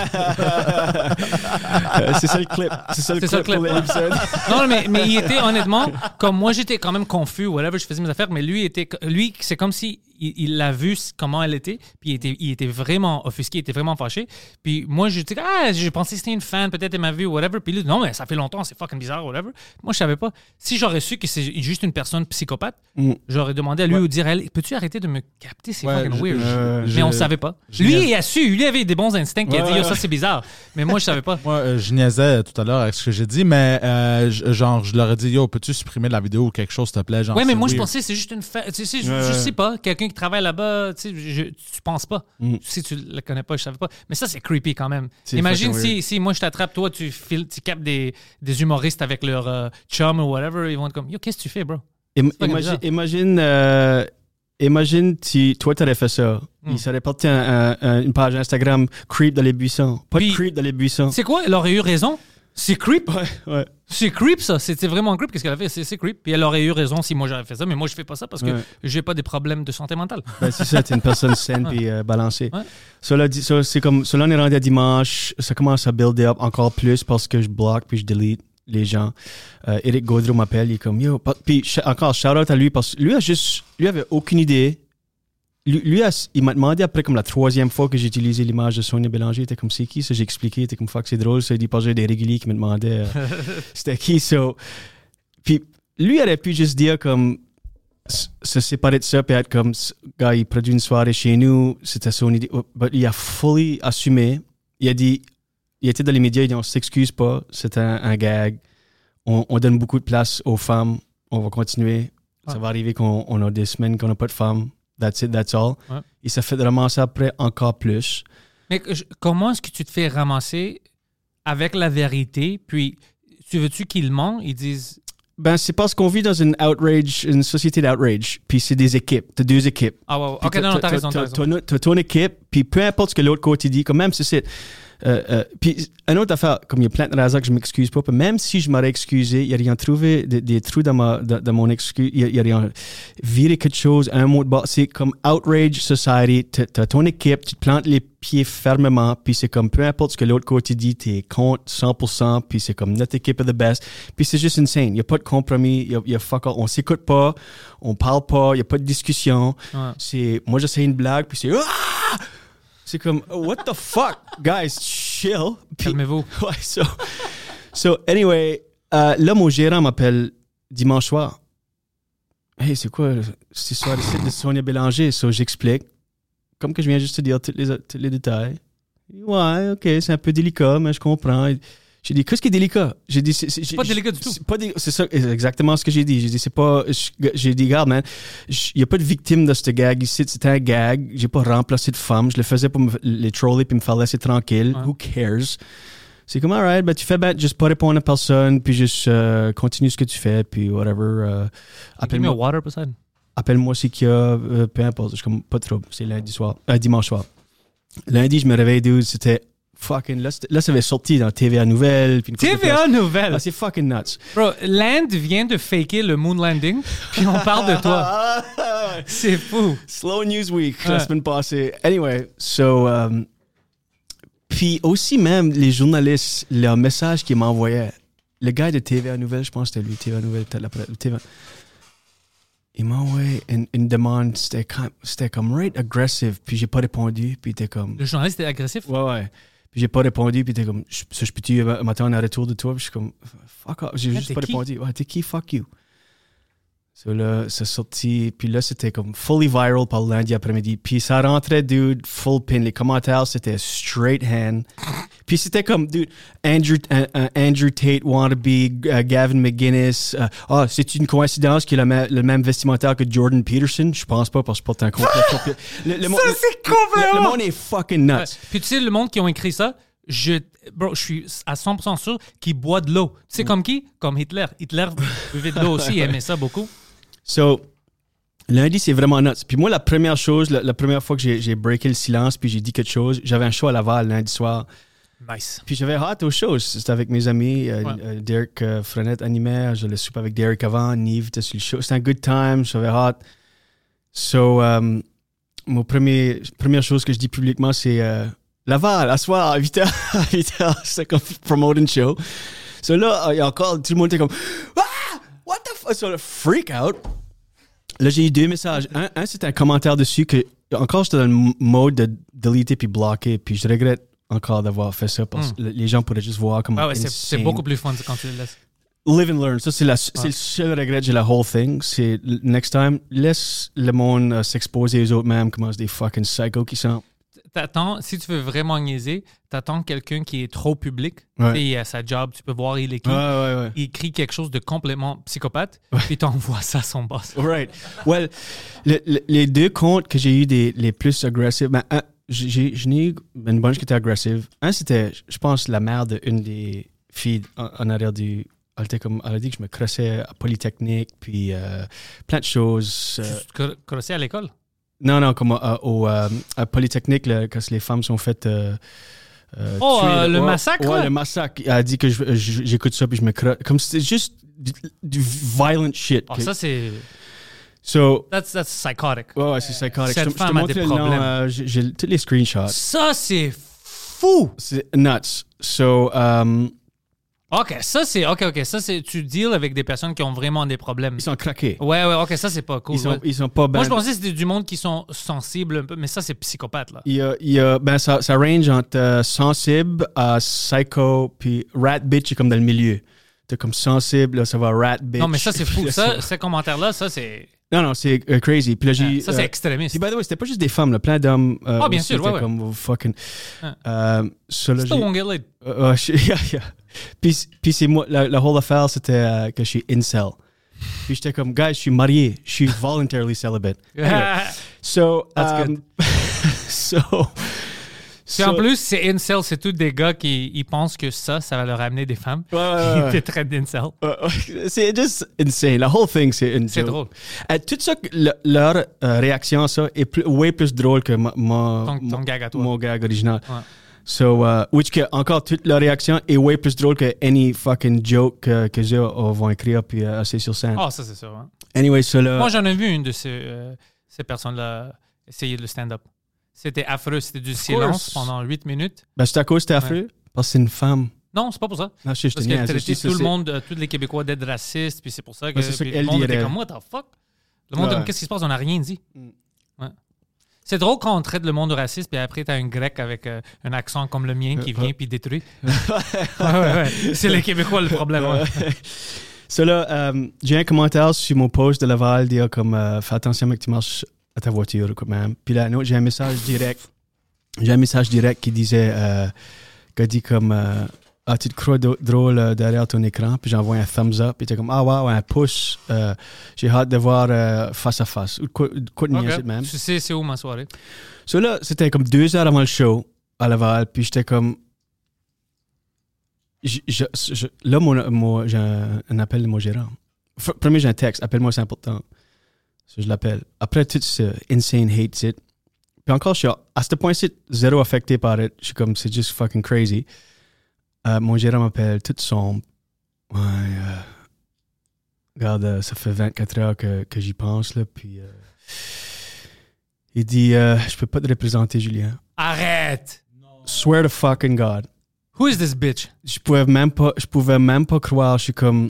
C'est ça le clip. C'est ça le C'est ça le clip pour clip. l'épisode. Non, mais il était honnêtement, comme moi, j'étais quand même confus, whatever, je faisais mes affaires, mais lui, c'est comme si il l'a vu comment elle était, puis il était vraiment offusqué, il était vraiment fâché. Puis moi, je dis, j'ai pensé que c'était une fan, peut-être elle m'a vu, whatever. Puis lui, non, mais ça fait longtemps, c'est fucking bizarre, whatever. Moi, je savais pas. Si j'aurais su que c'est juste une personne psychopathe, j'aurais demandé à lui ou dire, peux-tu arrêter de me capter, c'est Ouais, fucking weird. je- Mais on savait pas. je- Lui, il a su, lui avait des bons instincts, il a dit, Ouais, yo, ça c'est bizarre. Mais moi, je savais pas. Moi, je niaisais tout à l'heure avec ce que j'ai dit, mais je leur ai dit, yo, peux-tu supprimer la vidéo ou quelque chose, s'il te plaît? Genre, Ouais, mais c'est moi, je weird. pensais que c'est juste une fête. Je sais pas. Quelqu'un qui travaille là-bas, tu penses pas. Si tu le connais pas, je savais pas. Mais ça, c'est creepy quand même. C'est Imagine fucking si moi, je t'attrape, toi, tu captes des humoristes avec leur chum ou whatever. Ils vont être comme, yo, qu'est-ce que tu fais, bro? pas bizarre. Imagine si toi, t'aurais fait ça. Il serait parti une page Instagram creep dans les buissons. Pas de Puis- creep dans les buissons. C'est quoi? Elle aurait eu raison. C'est creep. Ouais. C'est creep, ça. C'était vraiment creep. Qu'est-ce qu'elle a fait? C'est creep. Puis elle aurait eu raison si moi, j'avais fait ça. Mais moi, je fais pas ça parce que Ouais. j'ai pas des problèmes de santé mentale. Ben, c'est ça, t'es une personne saine puis balancée. Ouais. Cela c'est comme, cela on est rendu à dimanche, ça commence à build up encore plus parce que je bloque puis je delete les gens. Eric Gaudreau m'appelle, il est comme, yo, puis encore, shout out à lui parce que lui avait aucune idée. Il m'a demandé après comme la 3e fois que j'ai utilisé l'image de Sonia Bélanger, il était comme, c'est qui ça? J'ai expliqué, il était comme, fuck, c'est drôle, ça. Il dit, parce que j'ai des réguliers qui me demandaient c'était qui, so. Puis lui aurait pu juste dire comme, se séparer de ça puis être comme, gars, il produit une soirée chez nous, c'était son idée. But il a fully assumé. Il a dit, il était dans les médias, il dit, on s'excuse pas, c'était un gag. On donne beaucoup de place aux femmes, on va continuer. Ça va arriver qu'on a des semaines qu'on n'a pas de femmes. That's it, that's all. Ouais. Il s'est fait ramasser après encore plus. Mais comment est-ce que tu te fais ramasser avec la vérité? Puis, tu veux-tu qu'ils mentent? Ils disent... Ben, c'est parce qu'on vit dans une société d'outrage. Puis c'est des équipes. T'as 2 équipes. Ah ouais, Puis ok, non, t'as raison. T'as ton équipe, puis peu importe ce que l'autre côté dit, comme même si c'est... puis, une autre affaire, comme il y a plein de raisons que je m'excuse pas, puis même si je m'aurais excusé, il y a rien trouvé des trous dans mon excuse, il y a rien viré quelque chose, un mot de bas. C'est comme outrage society, t'as ton équipe, tu te plantes les pieds fermement, puis c'est comme peu importe ce que l'autre côté dit, t'es contre 100%, puis c'est comme notre équipe est the best, puis c'est juste insane. Il n'y a pas de compromis, il y a fuck all. On s'écoute pas, on parle pas, il n'y a pas de discussion. Ouais. Moi j'essaie une blague, puis c'est... Ah! C'est comme, what the fuck? Guys, chill. Puis- Calmez-vous. Ouais, so anyway, là, mon gérant m'appelle dimanche soir. Hey, c'est quoi cette histoire ici de Sonia Bélanger? So, j'explique. Comme que je viens juste te dire tous les détails. Ouais, ok, c'est un peu délicat, mais je comprends. J'ai dit, qu'est-ce qui est délicat? J'ai dit, C'est pas délicat du tout. C'est ça, exactement ce que j'ai dit. J'ai dit, c'est pas, j'ai dit, regarde, man, il n'y a pas de victime de ce gag ici. C'était un gag. J'ai pas remplacé de femme. Je le faisais pour les troller puis me faire laisser tranquille. Ouais. Who cares? C'est comme, alright, ben, tu fais bien, juste pas répondre à personne, puis juste continue ce que tu fais, puis whatever. Give me a water, Poseidon. Appelle-moi si qu'il y a, peu importe. Je suis comme, pas de trouble. C'est dimanche soir. Lundi, je me réveille, dude, c'était fucking, là, ça avait sorti dans TVA Nouvelles. puis une couple de TVA places. Nouvelle. Ah, c'est fucking nuts. Bro, Land vient de faker le moon landing, puis on parle de toi. C'est fou. Slow News Week, Ouais. la semaine passée. Anyway, so, puis aussi même, les journalistes, leur message qu'ils m'envoyaient, le gars de TVA Nouvelles, je pense que c'était lui, TVA Nouvelles, peut-être TVA, il m'a envoyé une demande, c'était comme right aggressive, puis j'ai pas répondu, puis il était comme... Le journaliste est agressif. Ouais. Puis j'ai pas répondu, puis t'es comme, je peux-tu m'attendre à retour de toi? Puis je suis comme, fuck off. J'ai juste t'es pas qui? répondu. Ouais, t'es qui? Fuck you. So là, c'est sorti, puis là, c'était comme fully viral par lundi après-midi. Puis ça rentrait, dude, full pin. Les commentaires, c'était straight hand. Puis c'était comme, dude, Andrew Tate wannabe, Gavin McGuinness. C'est une coïncidence qu'il a le même vestimentaire que Jordan Peterson? Je pense pas, parce que je porte un complet. Le monde est fucking nuts. Ouais. Puis tu sais, le monde qui ont écrit ça, je suis à 100% sûr qu'ils boivent de l'eau. Tu sais comme qui? Comme Hitler. Hitler buvait de l'eau aussi, il aimait ça beaucoup. So, lundi, c'est vraiment nuts. Puis moi, la première chose, la première fois que j'ai breaké le silence puis j'ai dit quelque chose, j'avais un show à Laval lundi soir. Nice. Puis j'avais hâte aux choses. C'était avec mes amis. Derek Frenette animait. Je le soupe avec Derek avant. Nive était sur le show. C'était un good time. J'avais hâte. So, mon première chose que je dis publiquement, c'est Laval, à soir, à 8h. À 8h, c'est comme promoting show. So là, il y a encore, tout le monde était comme Ah! What the fuck? So, freak out. Là, j'ai eu 2 messages. Un, c'était un commentaire dessus que, encore, j'étais dans le mode de deleter puis bloquer. Puis je regrette encore d'avoir fait ça parce que les gens pourraient juste voir comment. C'est beaucoup plus fun quand tu le laisses. Live and learn. Ça, c'est le seul regret de la whole thing. C'est next time, laisse le monde s'exposer aux autres mêmes comme des fucking psychos qui sont. T'attends, si tu veux vraiment niaiser, t'attends quelqu'un qui est trop public. Ouais. Et à sa job, tu peux voir il est qui. Ouais. Il écrit quelque chose de complètement psychopathe, puis t'envoies ça à son boss. Right. Well, les 2 comptes que j'ai eu les plus agressifs, ben, je n'ai eu une bunch qui était agressive. Un, c'était, je pense, la mère d'une des filles en arrière du. Elle a dit que je me crossais à Polytechnique, puis plein de choses. Tu te crossais à l'école? Non, comme à Polytechnique, là, quand les femmes sont faites. Le tuer, massacre? Ouais, le massacre. Elle a dit que j'écoute ça, puis je me crosse. Comme c'était juste du violent shit. Oh, ça, c'est. So, That's psychotic. ouais, c'est psychotic. Cette femme a des problèmes. J'ai tous les screenshots. Ça, c'est fou! C'est nuts. So, OK, ça, c'est. OK. Ça, c'est. Tu deals avec des personnes qui ont vraiment des problèmes. ils sont craqués. Ouais, OK, ça, c'est pas cool. Ils sont pas bien. Moi, je pensais que c'était du monde qui sont sensibles un peu, mais ça, c'est psychopathe, là. Ben, ça range entre sensible à psycho, puis rat bitch est comme dans le milieu. T'es comme sensible, là, ça va rat bitch. Non, mais ça, c'est fou. Ça, ces commentaires-là, ça, c'est. Non, c'est crazy. Puis là, j'ai. Ça, c'est extrémiste. Puis, by the way, c'était pas juste des femmes, là, plein d'hommes. Bien sûr, c'était ouais. comme fucking. Still won't get laid. Yeah. Puis c'est moi, la whole affaire, c'était que je suis incel. Puis j'étais comme, guys, je suis marié. Je suis voluntarily celibate. Anyway, so, That's good. Puis en plus, c'est incel, c'est tous des gars qui ils pensent que ça va leur amener des femmes. Ouais. Ils te traitent d'incel. C'est just insane. La whole thing, c'est une C'est joke. drôle. Tout ça, leur réaction à ça est way plus drôle que Ton gag à toi. mon gag original. Ouais. So, which que encore toute leur réaction est way plus drôle que any fucking joke que j'ai vont écrire puis c'est sur scène. Ah, ça, c'est sûr. Hein. Anyway, so là. Moi, j'en ai vu une de ces personnes-là essayer le stand-up. C'était affreux. C'était du silence pendant 8 minutes. Ben, c'est à cause que c'était affreux. Parce que c'est une femme. Non, c'est pas pour ça. Non, je te Parce qu'elle traitait tout le monde, tous les Québécois d'être racistes, puis c'est pour ça que c'est ça puis qu'elle le monde était dirait. comme, what the fuck? Le monde est comme, qu'est-ce qui se passe? On n'a rien dit. Mm. Ouais. C'est drôle quand on traite le monde de raciste, puis après, t'as un grec avec un accent comme le mien qui vient puis détruit. ouais. C'est les Québécois le problème. Ouais. So là, j'ai un commentaire sur mon post de Laval, dire comme, fais attention mec, tu marches à ta voiture quand même. Puis là, j'ai un message direct. Qui disait, qui dit comme, tu te crois drôle derrière ton écran, puis j'envoie un thumbs up, puis t'es comme, wow, un pouce, j'ai hâte de voir face à face. Ou quoi de niaiser même. Tu sais, c'est où ma soirée? So là, c'était comme 2 heures avant le show à Laval, puis j'étais comme, là, j'ai un appel de mon gérant. Premier, j'ai un texte, appelle-moi, c'est important. So, je l'appelle. Après tout ce insane hate shit, puis encore, je suis à ce point-ci, zéro affecté par it. Je suis comme, c'est just fucking crazy. Mon gérant m'appelle, tout sombre. Ouais, regarde, ça fait 24 heures que j'y pense, là, puis il dit, je peux pas te représenter, Julien. Arrête! Swear to fucking God. Who is this bitch? Je pouvais même pas croire, je suis comme...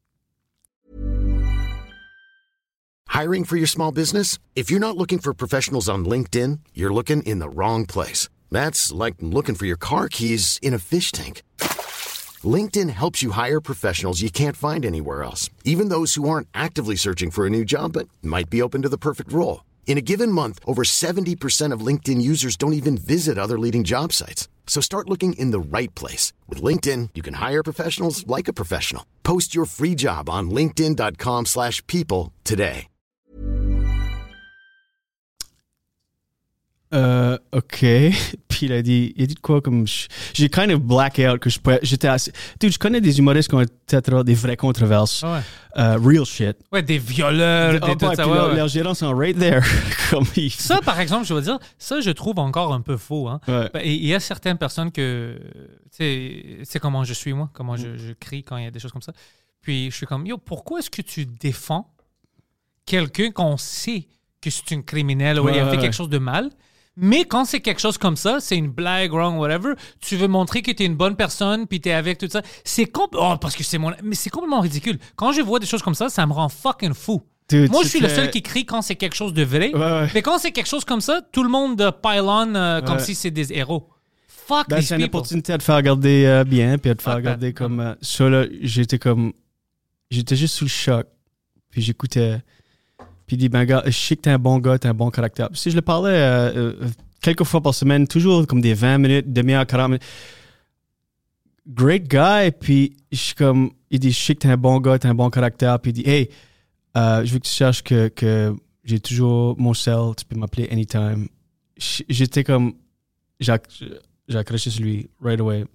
Hiring for your small business? If you're not looking for professionals on LinkedIn, you're looking in the wrong place. That's like looking for your car keys in a fish tank. LinkedIn helps you hire professionals you can't find anywhere else, even those who aren't actively searching for a new job but might be open to the perfect role. In a given month, over 70% of LinkedIn users don't even visit other leading job sites. So start looking in the right place. With LinkedIn, you can hire professionals like a professional. Post your free job on linkedin.com/people today. OK. Puis Puis il a dit de quoi comme j'ai kind of black out que j'étais assez. Dude, je connais des humoristes qui ont peut-être des vraies controverses, real shit. Ouais, des violeurs, des tout ça. Ouais. Leurs gérants sont right there. Comme ça, par exemple, je veux dire, ça, je trouve encore un peu faux. Hein. Ouais. Et il y a certaines personnes que, tu sais, c'est comment je suis moi, comment je crie quand il y a des choses comme ça. Puis je suis comme, yo, pourquoi est-ce que tu défends quelqu'un qu'on sait que c'est une criminelle ou il a fait quelque chose de mal? Mais quand c'est quelque chose comme ça, c'est une blague, wrong, whatever, tu veux montrer que t'es une bonne personne, puis t'es avec tout ça. Parce que c'est mais c'est complètement ridicule. Quand je vois des choses comme ça me rend fucking fou. Dude, moi, je suis le seul qui crie quand c'est quelque chose de vrai. Ouais. Mais quand c'est quelque chose comme ça, tout le monde pile on comme si c'est des héros. Fuck these c'est une people. opportunité à te faire regarder bien, puis à te faire regarder comme ça. Là, j'étais juste sous le choc. Puis j'écoutais. Puis il dit, ben gars, je sais que t'es un bon gars, t'as un bon caractère. Si je le parlais quelques fois par semaine, toujours comme des 20 minutes, demi-heure, 40 minutes. Great guy. Puis je suis comme, il dit, je sais que t'es un bon gars, t'as un bon caractère. Puis il dit, hey, je veux que tu saches que j'ai toujours mon cell, tu peux m'appeler anytime. J'étais comme, j'ai accroché sur lui right away.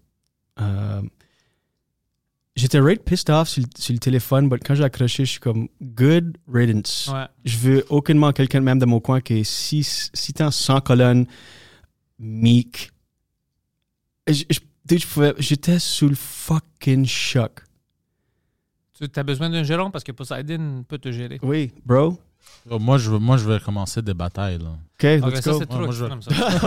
J'étais right pissed off sur le téléphone, mais quand j'ai accroché, je suis comme good riddance. Ouais. Je veux aucunement quelqu'un même de mon coin qui est 6 ans sans colonne, meek. J'étais sous le fucking choc. Tu as besoin d'un gérant parce que Poseidon peut te gérer. Oui, bro. Moi, je vais commencer des batailles. Là. OK, let's ça, go. c'est trop moi, je veux- extrême,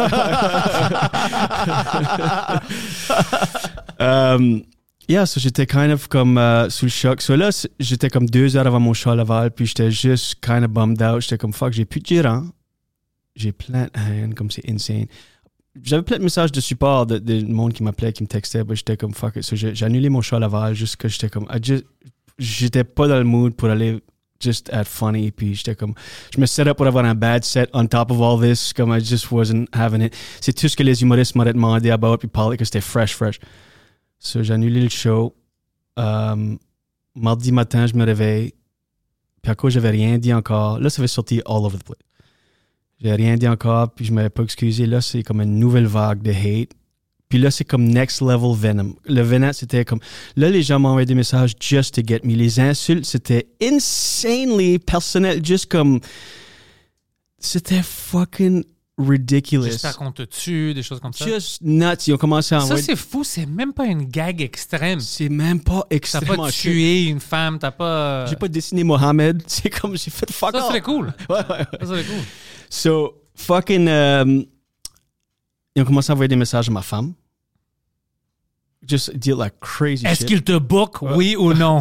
ça. So j'étais kind of comme sous le choc. So là, j'étais comme 2 heures avant mon show à Laval, puis j'étais juste kind of bummed out. J'étais comme, fuck, j'ai plus de gérant. J'ai plein de haine, comme c'est insane. J'avais plein de messages de support de monde qui m'appelait, qui me textait, mais j'étais comme, fuck it. So j'ai annulé mon show à Laval, juste que j'étais comme, j'étais pas dans le mood pour aller just at funny, puis j'étais comme, je me set up pour avoir un bad set on top of all this, comme I just wasn't having it. C'est tout ce que les humoristes m'auraient demandé about, puis parler que c'était fresh. So, j'ai annulé le show. Mardi matin, je me réveille. Puis à cause, j'avais rien dit encore. Là, ça avait sorti all over the place. J'ai rien dit encore, puis je m'avais pas excusé. Là, c'est comme une nouvelle vague de hate. Puis là, c'est comme next level venom. Le venom, c'était comme... Là, les gens m'envoyaient des messages just to get me. Les insultes, c'était insanely personnel. Juste comme... C'était fucking... ridiculous. J'espère qu'on te tue, des choses comme ça. Just nuts. Ils ont commencé à Ça, envoyer... c'est fou. C'est même pas une gag extrême. C'est même pas T'as extrêmement... pas tué une femme, t'as pas... J'ai pas dessiné Mohamed. C'est comme j'ai fait fuck Ça, off. c'est cool. Ouais. Ça, c'est cool. So, fucking... ils ont commencé à envoyer des messages à ma femme. Just deal like crazy Est-ce shit. qu'il te book, oui ou non?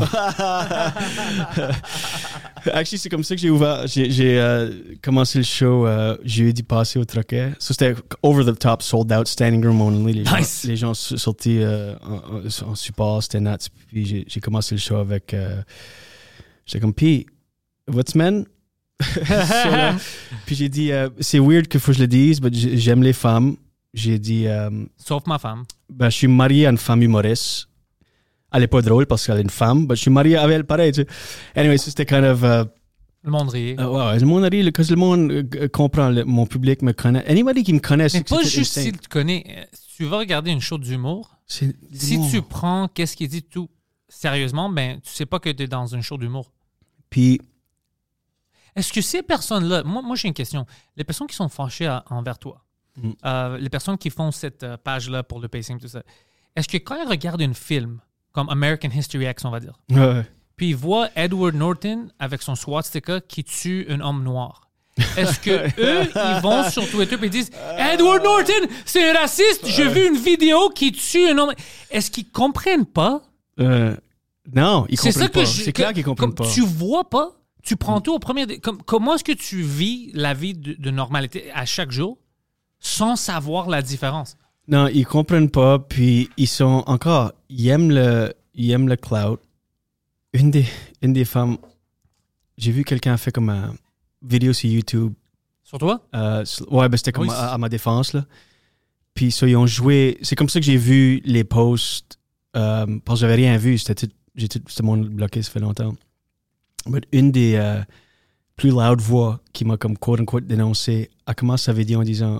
Actually, c'est comme ça que j'ai ouvert. J'ai commencé le show jeudi passé au Troquet. Ça, c'était over the top, sold out, standing room only. Les gens sortis en support, c'était nuts. Puis j'ai commencé le show avec... j'étais comme, puis, votre semaine? Puis j'ai dit, c'est weird qu'il faut que je le dise, mais j'aime les femmes. J'ai dit... Sauf ma femme. je suis marié à une femme humoriste. Elle est pas drôle parce qu'elle est une femme, mais je suis marié avec elle pareil. Tu sais. Anyway, c'était kind of... Le monde riait. ouais, le monde rit, parce que le monde comprend, mon public me connaît. Anybody qui me connaît, Mais c'est pas que juste insane. si tu connais. Tu vas regarder une show d'humour. C'est Si l'humour. tu prends qu'est-ce qu'il dit tout sérieusement, ben tu sais pas que tu es dans une show d'humour. Puis, Est-ce que ces personnes-là... Moi j'ai une question. Les personnes qui sont fâchées envers toi, les personnes qui font cette page-là pour le pacing, tout ça, est-ce que quand ils regardent un film comme American History X, on va dire, ouais. puis ils voient Edward Norton avec son swastika qui tue un homme noir, est-ce que eux, ils vont sur Twitter et ils disent « Edward Norton, c'est un raciste! J'ai vu une vidéo qui tue un homme... » Est-ce qu'ils comprennent pas? Non, ils C'est ça comprennent que pas. C'est clair qu'ils comprennent pas. Tu vois pas? Tu prends tout au premier... Comment est-ce que tu vis la vie de normalité à chaque jour sans savoir la différence? Non, ils comprennent pas, puis ils sont encore... Ils aiment le clout. Une des femmes... J'ai vu quelqu'un fait comme une vidéo sur YouTube. Sur toi? Ouais, ben c'était comme Oui, à ma défense, là. Puis ça, ils ont joué... C'est comme ça que j'ai vu les posts, parce que j'avais rien vu. C'était mon bloqué, ça fait longtemps. Mais une des plus loud voix qui m'a comme quote-unquote dénoncé a commencé sa vidéo en disant «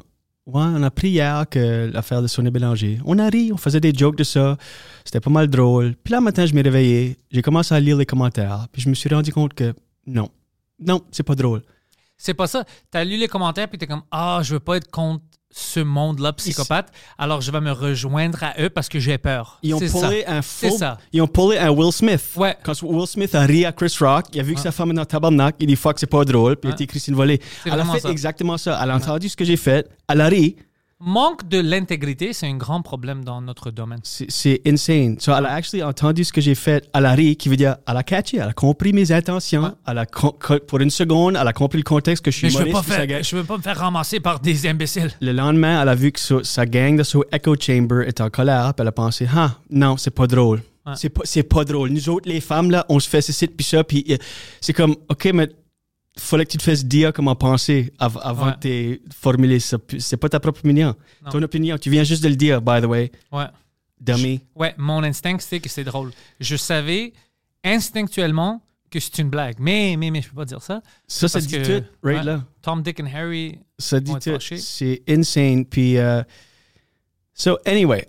Ouais, on a appris hier que l'affaire de Sonia Bélanger. On a ri, on faisait des jokes de ça. C'était pas mal drôle. Puis là, un matin, je m'ai réveillé. J'ai commencé à lire les commentaires. Puis je me suis rendu compte que non, c'est pas drôle. C'est pas ça. T'as lu les commentaires puis t'es comme je veux pas être contre ce monde-là psychopathe, alors je vais me rejoindre à eux parce que j'ai peur. Ils ont C'est pullé ça. un C'est faux. ça. Ils ont pullé un Will Smith. Ouais. Quand Will Smith a ri à Chris Rock, il a vu que sa femme est dans le tabarnak, il dit fuck, c'est pas drôle, puis il a été Christine Volée. C'est Elle a vraiment fait ça. exactement ça. Elle a entendu ce que j'ai fait, elle a ri. Manque de l'intégrité, c'est un grand problème dans notre domaine. C'est insane. So, elle a actually entendu ce que j'ai fait à la ri, qui veut dire, elle a catché, elle a compris mes intentions, Ouais. elle a pour une seconde, elle a compris le contexte que je suis Mais je veux humoriste, pas puis ça je veux pas me faire ramasser par des imbéciles. Le lendemain, elle a vu que sa gang de son echo chamber est en colère, puis elle a pensé, non, c'est pas drôle. Ouais. C'est pas drôle. Nous autres, les femmes, là, on se fait ceci puis ça, puis c'est comme, OK, mais fallait que tu te fasses dire comment penser avant Ouais. de te formuler ça. C'est pas ta propre opinion. Non. Ton opinion, tu viens juste de le dire, by the way, Ouais. dummy. Ouais, mon instinct, c'était que c'est drôle. Je savais instinctuellement que c'est une blague. Mais je peux pas dire ça. Ça parce dit que- tout, right ouais. là. Tom, Dick and Harry. Ça dit vont être tout. fâchés. C'est insane. Puis, so, anyway,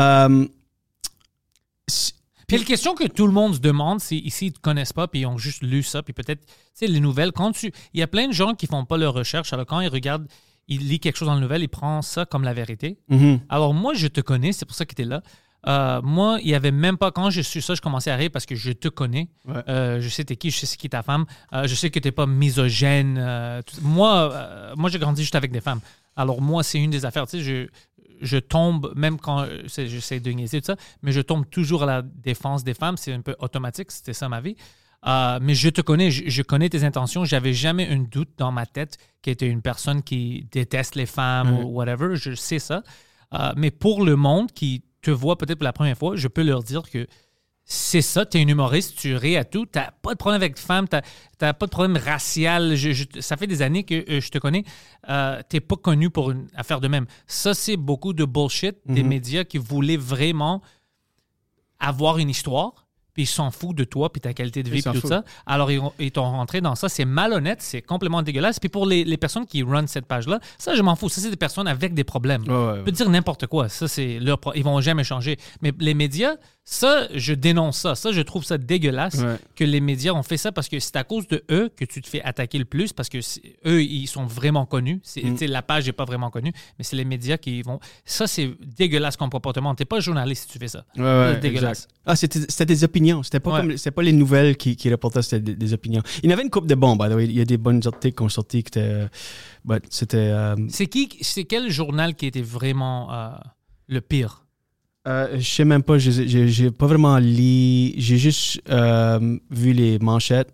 Puis la question que tout le monde se demande, c'est ici, ils te connaissent pas, puis ils ont juste lu ça, puis peut-être, tu sais, les nouvelles, il y a plein de gens qui font pas leur recherche, alors quand ils regardent, ils lisent quelque chose dans la nouvelle, ils prennent ça comme la vérité. mhm. Alors moi, je te connais, c'est pour ça que tu es là. Moi, il y avait même pas, quand j'ai su ça, je commençais à rire parce que je te connais. Ouais. Je sais t'es qui, je sais c'est qui ta femme. Je sais que t'es pas misogyne. Moi, j'ai grandi juste avec des femmes. Alors moi, c'est une des affaires, tu sais, je tombe, même quand j'essaie de niaiser tout ça, mais je tombe toujours à la défense des femmes. C'est un peu automatique, c'était ça ma vie. Mais je te connais, je connais tes intentions. J'avais jamais un doute dans ma tête que tu es une personne qui déteste les femmes ou whatever. Je sais ça. Mais pour le monde qui te voit peut-être pour la première fois, je peux leur dire que c'est ça, tu es un humoriste, tu ris à tout, tu n'as pas de problème avec les femmes, tu n'as pas de problème racial. Ça fait des années que je te connais. Tu n'es pas connu pour une affaire de même. Ça, c'est beaucoup de bullshit des médias qui voulaient vraiment avoir une histoire, puis ils s'en foutent de toi, puis ta qualité de vie, Ils s'en puis tout foutent. ça. Alors, ils t'ont rentré dans ça. C'est malhonnête, c'est complètement dégueulasse. Puis pour les personnes qui run cette page-là, ça, je m'en fous. Ça, c'est des personnes avec des problèmes. Ouais. Je peux dire n'importe quoi. Ça, c'est ils vont jamais changer. Mais les médias, ça, je dénonce ça. Ça, je trouve ça dégueulasse Ouais. que les médias ont fait ça parce que c'est à cause de eux que tu te fais attaquer le plus parce que eux, ils sont vraiment connus. Tu sais, la page n'est pas vraiment connue, mais c'est les médias qui vont... Ça, c'est dégueulasse comme comportement. Tu n'es pas journaliste si tu fais ça. Ouais, C'est dégueulasse. exact. C'était des opinions. C'était pas Ouais. comme, c'était pas les nouvelles qui reportaient, c'était des opinions. Il y en avait une couple de bons, by the way. Il y a des bonnes articles qui ont sorti qui étaient, c'était, C'est quel journal qui était vraiment le pire? je sais même pas, j'ai pas vraiment lu, j'ai juste vu les manchettes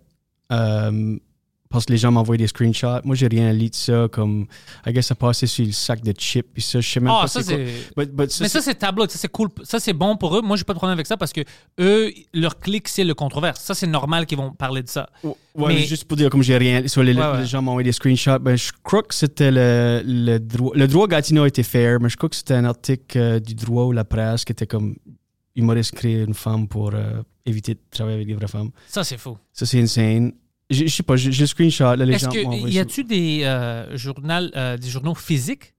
parce que les gens m'envoyaient des screenshots. Moi, j'ai rien lu de ça, comme, I guess ça passait sur le sac de chips, puis ça, je sais même Ah, pas ça, c'est quoi. c'est... But Mais ça, c'est tabloïd, ça, c'est cool. Ça, c'est bon pour eux. Moi, j'ai pas de problème avec ça parce que eux, leur clic, c'est le controverse. Ça, c'est normal qu'ils vont parler de ça. Ouais, Mais- juste pour dire, comme j'ai rien, sur les gens m'ont envoyé des screenshots, je crois que c'était le droit. Le droit Gatineau était fair, mais je crois que c'était un article du droit ou la presse qui était comme humoriste créer une femme pour éviter de travailler avec des vraies femmes. Ça, c'est fou. Ça, c'est insane. Je sais pas, j'ai le screenshot, là, les Est-ce gens m'ont que envoyé y a-tu des journaux physiques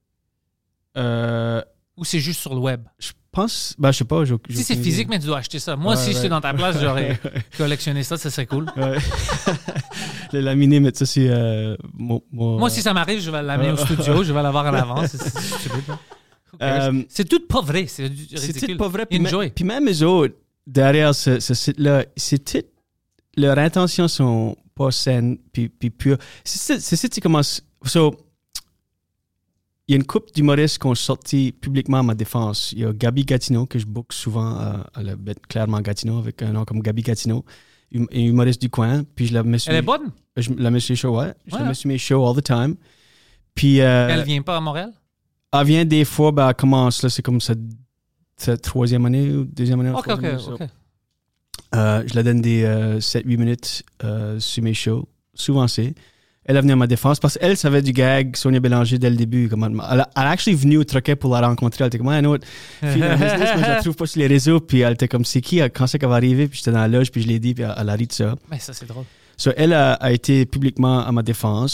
ça. ou c'est juste sur le web? Je pense, je sais pas. Si c'est physique, mais tu dois acheter ça. Moi, Ouais, si j'étais ouais. dans ta place, j'aurais collectionné ça. Ça serait cool. Ouais. Le laminé, mais ça, c'est Moi, si ça m'arrive, je vais l'amener au studio. Je vais l'avoir en avance. C'est stupide, là. Who cares? C'est tout pas vrai. C'est ridicule. C'est pas vrai. Enjoy. Puis même eux autres, derrière ce site-là, c'est tout. Leurs intentions sont pas saines, puis pures. C'est ça qui commence. So, il y a une couple d'humoristes qui ont sorti publiquement à ma défense. Il y a Gabi Gatineau, que je book souvent à la bête clairement Gatineau, avec un nom comme Gabi Gatineau, une humoriste du coin. Puis je la mets sur Elle est bonne? Je la mets sur les shows, ouais. Je Ouais. la mets sur mes shows all the time. Puis Elle vient pas à Montréal? elle vient des fois, elle commence, là, c'est comme sa troisième année ou deuxième année. OK. troisième année, so. Je la donne des 7-8 minutes sur mes shows. Souvent, c'est. Elle a venu à ma défense parce qu'elle savait du gag Sonia Bélanger dès le début. Elle a actually venu au Troquet pour la rencontrer. Elle était comme, une autre fille dans le business, mais je la trouve pas sur les réseaux. Puis elle était comme, c'est qui? Quand c'est qu'elle va arriver? Puis j'étais dans la loge, puis je l'ai dit, puis elle a ri de ça. Mais ça, c'est drôle. So, elle a été publiquement à ma défense.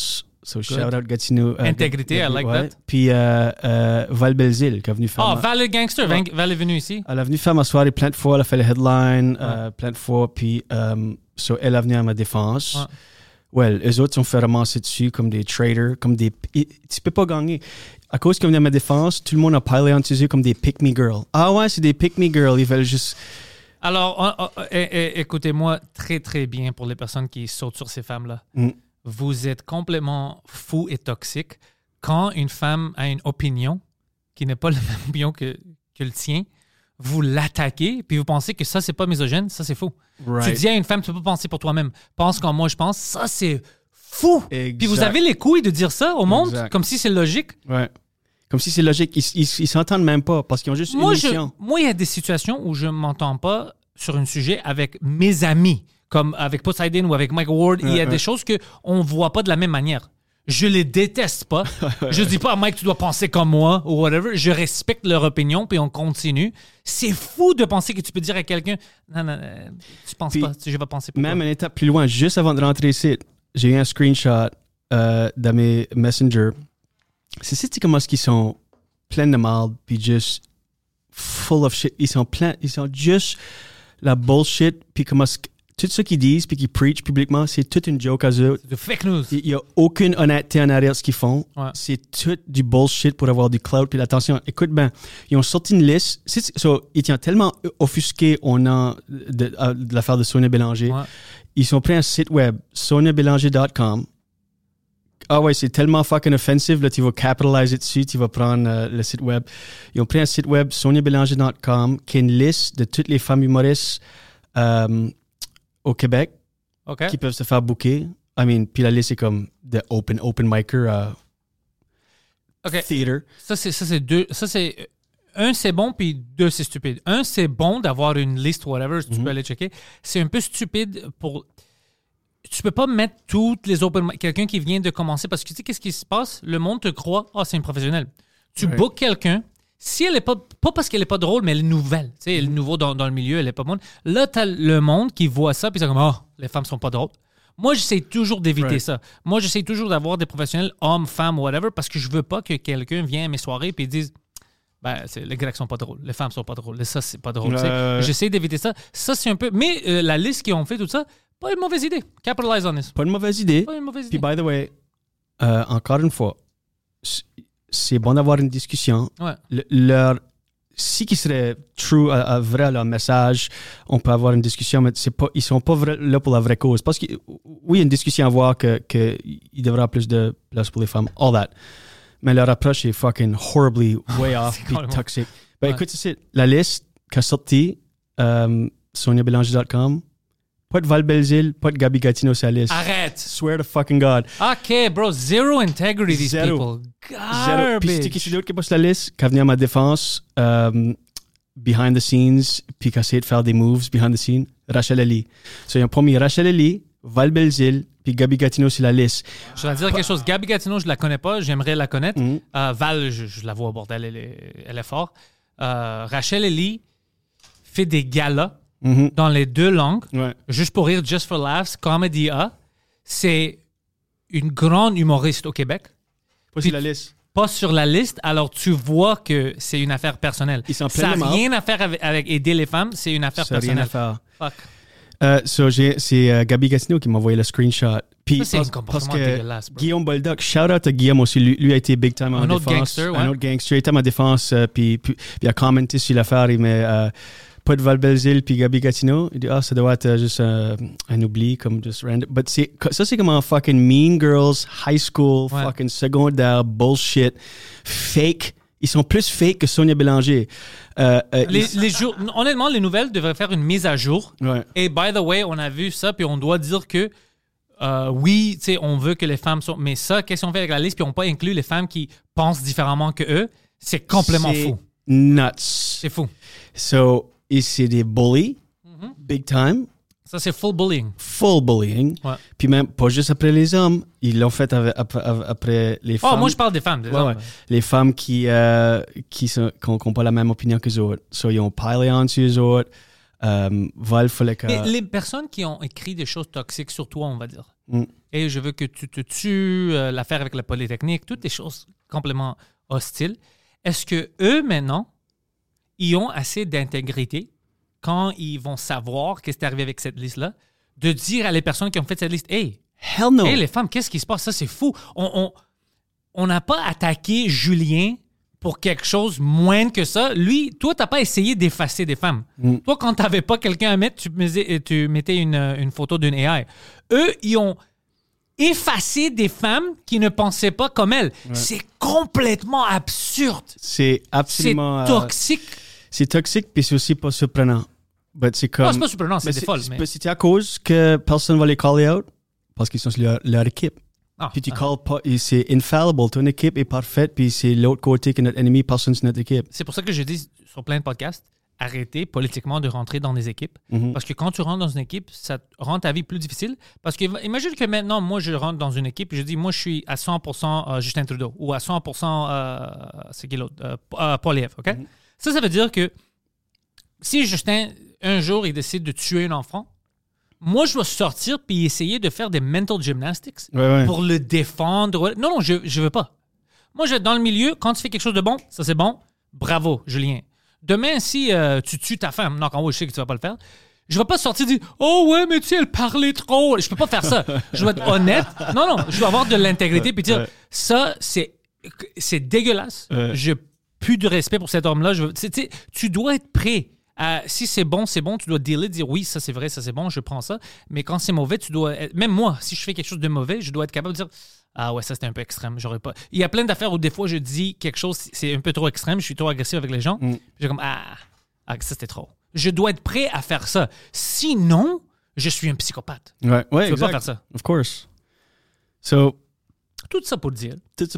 So, shout-out Gatineau. Intégrité, I like that. Puis Val-Belzile, qui est venue faire... Oh, Val le gangster. Val est venu ici. Elle est venue faire ma soirée plein de fois. Elle a fait le headline plein de fois. Puis, so, elle est venue à ma défense. Ouais, les autres sont fait ramasser dessus comme des traders, comme des... Tu peux pas gagner. À cause qu'ils venaient à ma défense, tout le monde a pilé en dessus comme des pick-me girls. Ah ouais, c'est des pick-me girls. Ils veulent juste... Alors, écoutez-moi très, très bien pour les personnes qui sautent sur ces femmes-là. Vous êtes complètement fou et toxique quand une femme a une opinion qui n'est pas la même opinion que le tien. Vous l'attaquez, puis vous pensez que ça, c'est pas misogyne. Ça, c'est fou. Right. Tu dis à une femme, tu peux pas penser pour toi-même. Pense comme moi, je pense. Ça, c'est fou. Exact. Puis vous avez les couilles de dire ça au monde, Exact. comme si c'est logique. Ouais. Comme si c'est logique. Ils s'entendent même pas parce qu'ils ont juste une mission. Moi, il y a des situations où je m'entends pas sur un sujet avec mes amis, comme avec Poseidon ou avec Mike Ward. Il y a des choses qu'on voit pas de la même manière. Je les déteste pas. Je dis pas à Mike, tu dois penser comme moi ou whatever. Je respecte leur opinion, puis on continue. C'est fou de penser que tu peux dire à quelqu'un, non, tu penses pas, je vais penser pour Même toi. une étape plus loin, juste avant de rentrer ici, j'ai eu un screenshot dans mes Messenger. C'est comment est-ce qu'ils sont pleins de marde, puis juste full of shit. Ils sont juste la bullshit, puis comment est-ce que tout ce qu'ils disent, puis qu'ils preach publiquement, c'est toute une joke à eux. C'est de fake news. Il n'y a aucune honnêteté en arrière de ce qu'ils font. Ouais. C'est tout du bullshit pour avoir du clout. Puis attention, écoute bien, ils ont sorti une liste. Ils étaient tellement offusqués au nom de l'affaire de Sonia Bélanger. Ouais. Ils ont pris un site web, soniabélanger.com. Ah ouais, c'est tellement fucking offensive. Là, tu vas capitaliser dessus, tu vas prendre le site web. Ils ont pris un site web, soniabélanger.com, qui est une liste de toutes les femmes humoristes au Québec qui peuvent se faire booker. Puis la liste, c'est comme de open micer theater. Ça, c'est deux. Ça, c'est... Un, c'est bon, puis deux, c'est stupide. Un, c'est bon d'avoir une liste, whatever, tu peux aller checker. C'est un peu stupide pour... Tu peux pas mettre toutes les open... Quelqu'un qui vient de commencer, parce que tu sais, qu'est-ce qui se passe? Le monde te croit, c'est une professionnelle. Tu bookes quelqu'un, si elle est pas parce qu'elle est pas drôle, mais elle est nouvelle. Tu sais, elle est nouveau dans le milieu, elle est pas bonne. Là, t'as le monde qui voit ça, puis c'est comme, les femmes sont pas drôles. Moi, j'essaie toujours d'éviter ça. Moi, j'essaie toujours d'avoir des professionnels, hommes, femmes, whatever, parce que je veux pas que quelqu'un vienne à mes soirées et dise, les Grecs sont pas drôles, les femmes sont pas drôles, ça, c'est pas drôle. J'essaie d'éviter ça. Ça, c'est un peu... Mais la liste qu'ils ont fait, tout ça, pas une mauvaise idée. Capitalize on this. Pas une mauvaise idée. Puis, by the way, encore une fois, c'est bon d'avoir une discussion. Ouais. Si qui serait true, vrai à leur message, on peut avoir une discussion, mais ils sont pas là pour la vraie cause. Parce que, oui, il y a une discussion à avoir qu'il devrait y avoir plus de place pour les femmes, all that. Mais leur approche est fucking horribly way off, puis toxique. Écoute, c'est la liste qu'a sorti soniabélanger.com. Pas de Val-Belzile, pas de Gabi Gatineau sur la liste. Arrête! Swear to fucking God. OK, bro, zero integrity, these people. Garbage. Puis c'était qui c'est d'autre qui est pas sur la liste, qui a venu à ma défense, behind the scenes, puis qui a essayé de faire des moves behind the scenes, Rachel Ali. So, ils ont promis Rachel Ali, Val-Belzile, puis Gabi Gatineau sur la liste. Je vais dire quelque chose. Gabi Gatineau, je la connais pas, j'aimerais la connaître. Val, je la vois au bordel, elle est forte. Rachel Ali fait des galas dans les deux langues, juste pour rire, just for laughs, Comedy A. C'est une grande humoriste au Québec. Pas sur la liste. Pas sur la liste, alors tu vois que c'est une affaire personnelle. Ils sont ça n'a rien à faire avec aider les femmes, c'est une affaire personnelle. Ça n'a rien à faire. C'est Gabi Gatineau qui m'a envoyé le screenshot. Puis, ça, c'est un comportement dégueulasse. Bro. Guillaume Boldoc, shout-out à Guillaume aussi. Lui a été big time en défense. Un autre gangster. Il était à ma défense, puis il a commenté sur l'affaire. Il met pas de Val-Belzile puis Gabi Gatineau. Il dit, ça doit être juste un oubli, comme just random. But ça, c'est comme un fucking Mean Girls, high school, fucking secondaire, bullshit, fake. Ils sont plus fake que Sonia Bélanger. Honnêtement, les nouvelles devraient faire une mise à jour. Ouais. Et by the way, on a vu ça, puis on doit dire que oui, tu sais, on veut que les femmes sont... Mais ça, qu'est-ce qu'on fait avec la liste, puis on n'a pas inclus les femmes qui pensent différemment que eux, c'est complètement fou. Nuts. C'est fou. So, c'est des bullies, big time. Ça, c'est full bullying. Full bullying. Ouais. Puis même, pas juste après les hommes, ils l'ont fait après les femmes. Moi, je parle des femmes. Des hommes. Les femmes qui n'ont pas la même opinion que les autres. So, ils ont pilé en dessus les autres. Mais les personnes qui ont écrit des choses toxiques sur toi, on va dire, Et je veux que tu te tues, l'affaire avec la Polytechnique, toutes des choses complètement hostiles. Est-ce que eux, maintenant, ils ont assez d'intégrité quand ils vont savoir qu'est-ce qui est arrivé avec cette liste-là, de dire à les personnes qui ont fait cette liste, « Hey, Hell no. les femmes, qu'est-ce qui se passe? Ça, c'est fou. On n'a pas attaqué Julien pour quelque chose moins que ça. Lui, toi, tu n'as pas essayé d'effacer des femmes. Toi, quand tu n'avais pas quelqu'un à mettre, tu mettais une photo d'une AI. Eux, ils ont effacé des femmes qui ne pensaient pas comme elles. Ouais. C'est complètement absurde. C'est absolument... C'est toxique. C'est toxique, puis c'est aussi pas surprenant. But c'est comme... Non, c'est pas surprenant, c'est des folles. Mais... C'est à cause que personne va les caller out, parce qu'ils sont sur leur équipe. Puis tu calls pas, c'est infallible. Ton équipe est parfaite, puis c'est l'autre côté que notre ennemi, personne sur notre équipe. C'est pour ça que je dis sur plein de podcasts, arrêtez politiquement de rentrer dans des équipes. Parce que quand tu rentres dans une équipe, ça rend ta vie plus difficile. Parce que imagine que maintenant, moi, je rentre dans une équipe et je dis, moi, je suis à 100% Justin Trudeau ou à 100% c'est qui l'autre? Poilievre, OK? Ça veut dire que si Justin, un jour, il décide de tuer un enfant, moi, je dois sortir puis essayer de faire des mental gymnastics pour le défendre. Non, je veux pas. Moi, je vais dans le milieu. Quand tu fais quelque chose de bon, ça, c'est bon. Bravo, Julien. Demain, si tu tues ta femme, non, je sais que tu vas pas le faire, je vais pas sortir et dire « Oh ouais, mais tu sais, elle parlait trop. » Je peux pas faire ça. Je dois être honnête. Non, je dois avoir de l'intégrité puis dire « Ça, c'est dégueulasse. J'ai plus de respect pour cet homme-là. » Tu dois être prêt. Si c'est bon, tu dois dealer, dire oui, ça c'est vrai, ça c'est bon, je prends ça. Mais quand c'est mauvais, tu dois. Même moi, si je fais quelque chose de mauvais, je dois être capable de dire ah ouais, ça c'était un peu extrême, j'aurais pas. Il y a plein d'affaires où des fois je dis quelque chose, c'est un peu trop extrême, je suis trop agressif avec les gens. Puis j'ai comme ça c'était trop. Je dois être prêt à faire ça. Sinon, je suis un psychopathe. Ouais, je peux exact. pas faire ça. Of course. So, tout ça pour dire.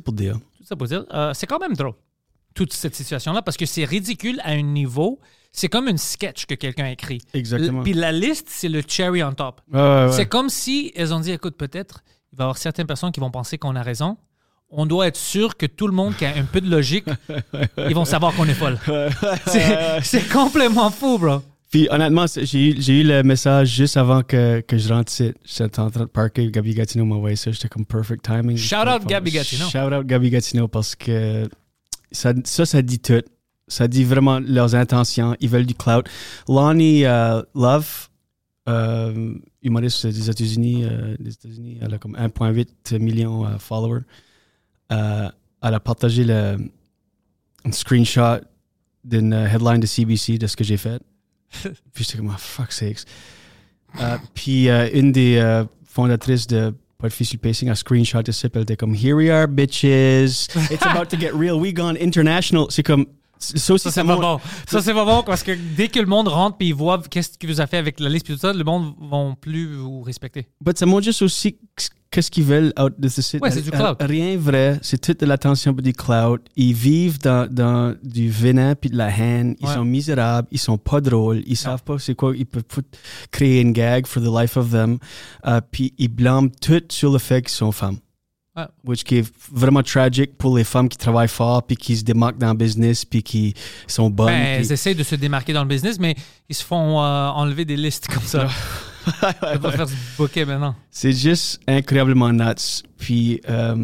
C'est quand même drôle. Toute cette situation-là, parce que c'est ridicule à un niveau. C'est comme une sketch que quelqu'un a écrit. Exactement. Puis la liste, c'est le cherry on top. C'est comme si elles ont dit, écoute, peut-être, il va y avoir certaines personnes qui vont penser qu'on a raison. On doit être sûr que tout le monde qui a un peu de logique, ils vont savoir qu'on est folle. C'est complètement fou, bro. Puis honnêtement, j'ai eu le message juste avant que je rentre ici. J'étais en train de parker, Gabi Gatineau m'a envoyé ça. J'étais comme perfect timing. Shout out Gabi Gatineau. Shout out Gabi Gatineau parce que ça dit tout. Ça dit vraiment leurs intentions. Ils veulent du clout. Lonnie Love, humoriste des États-Unis, elle a comme 1,8 million de followers. Elle a partagé un screenshot d'une headline de CBC de ce que j'ai fait. Puis j'étais comme, oh, fuck sakes. Puis une des fondatrices de Podfiscal Pacing a screenshot de ça, elle était comme, here we are, bitches. It's about to get real. We gone international. C'est comme, ça aussi, c'est pas bon. Ça, c'est pas bon parce que dès que le monde rentre et ils voient qu'est-ce qu'il vous a fait avec la liste et tout ça, le monde ne va plus vous respecter. Mais ça montre juste aussi qu'est-ce qu'ils veulent out de ce site. Ouais, c'est du cloud. Rien vrai. C'est toute de l'attention pour du cloud. Ils vivent dans du venin puis de la haine. Ils sont misérables. Ils sont pas drôles. Ils savent pas c'est quoi. Ils peuvent créer une gag for the life of them. Puis ils blâment tout sur le fait qu'ils sont femmes. Which qui est vraiment tragique pour les femmes qui travaillent fort puis qui se démarquent dans le business puis qui sont bonnes. Elles essayent de se démarquer dans le business, mais ils se font enlever des listes comme ça. Ils vont faire du bouquet maintenant. C'est juste incroyablement nuts. Puis,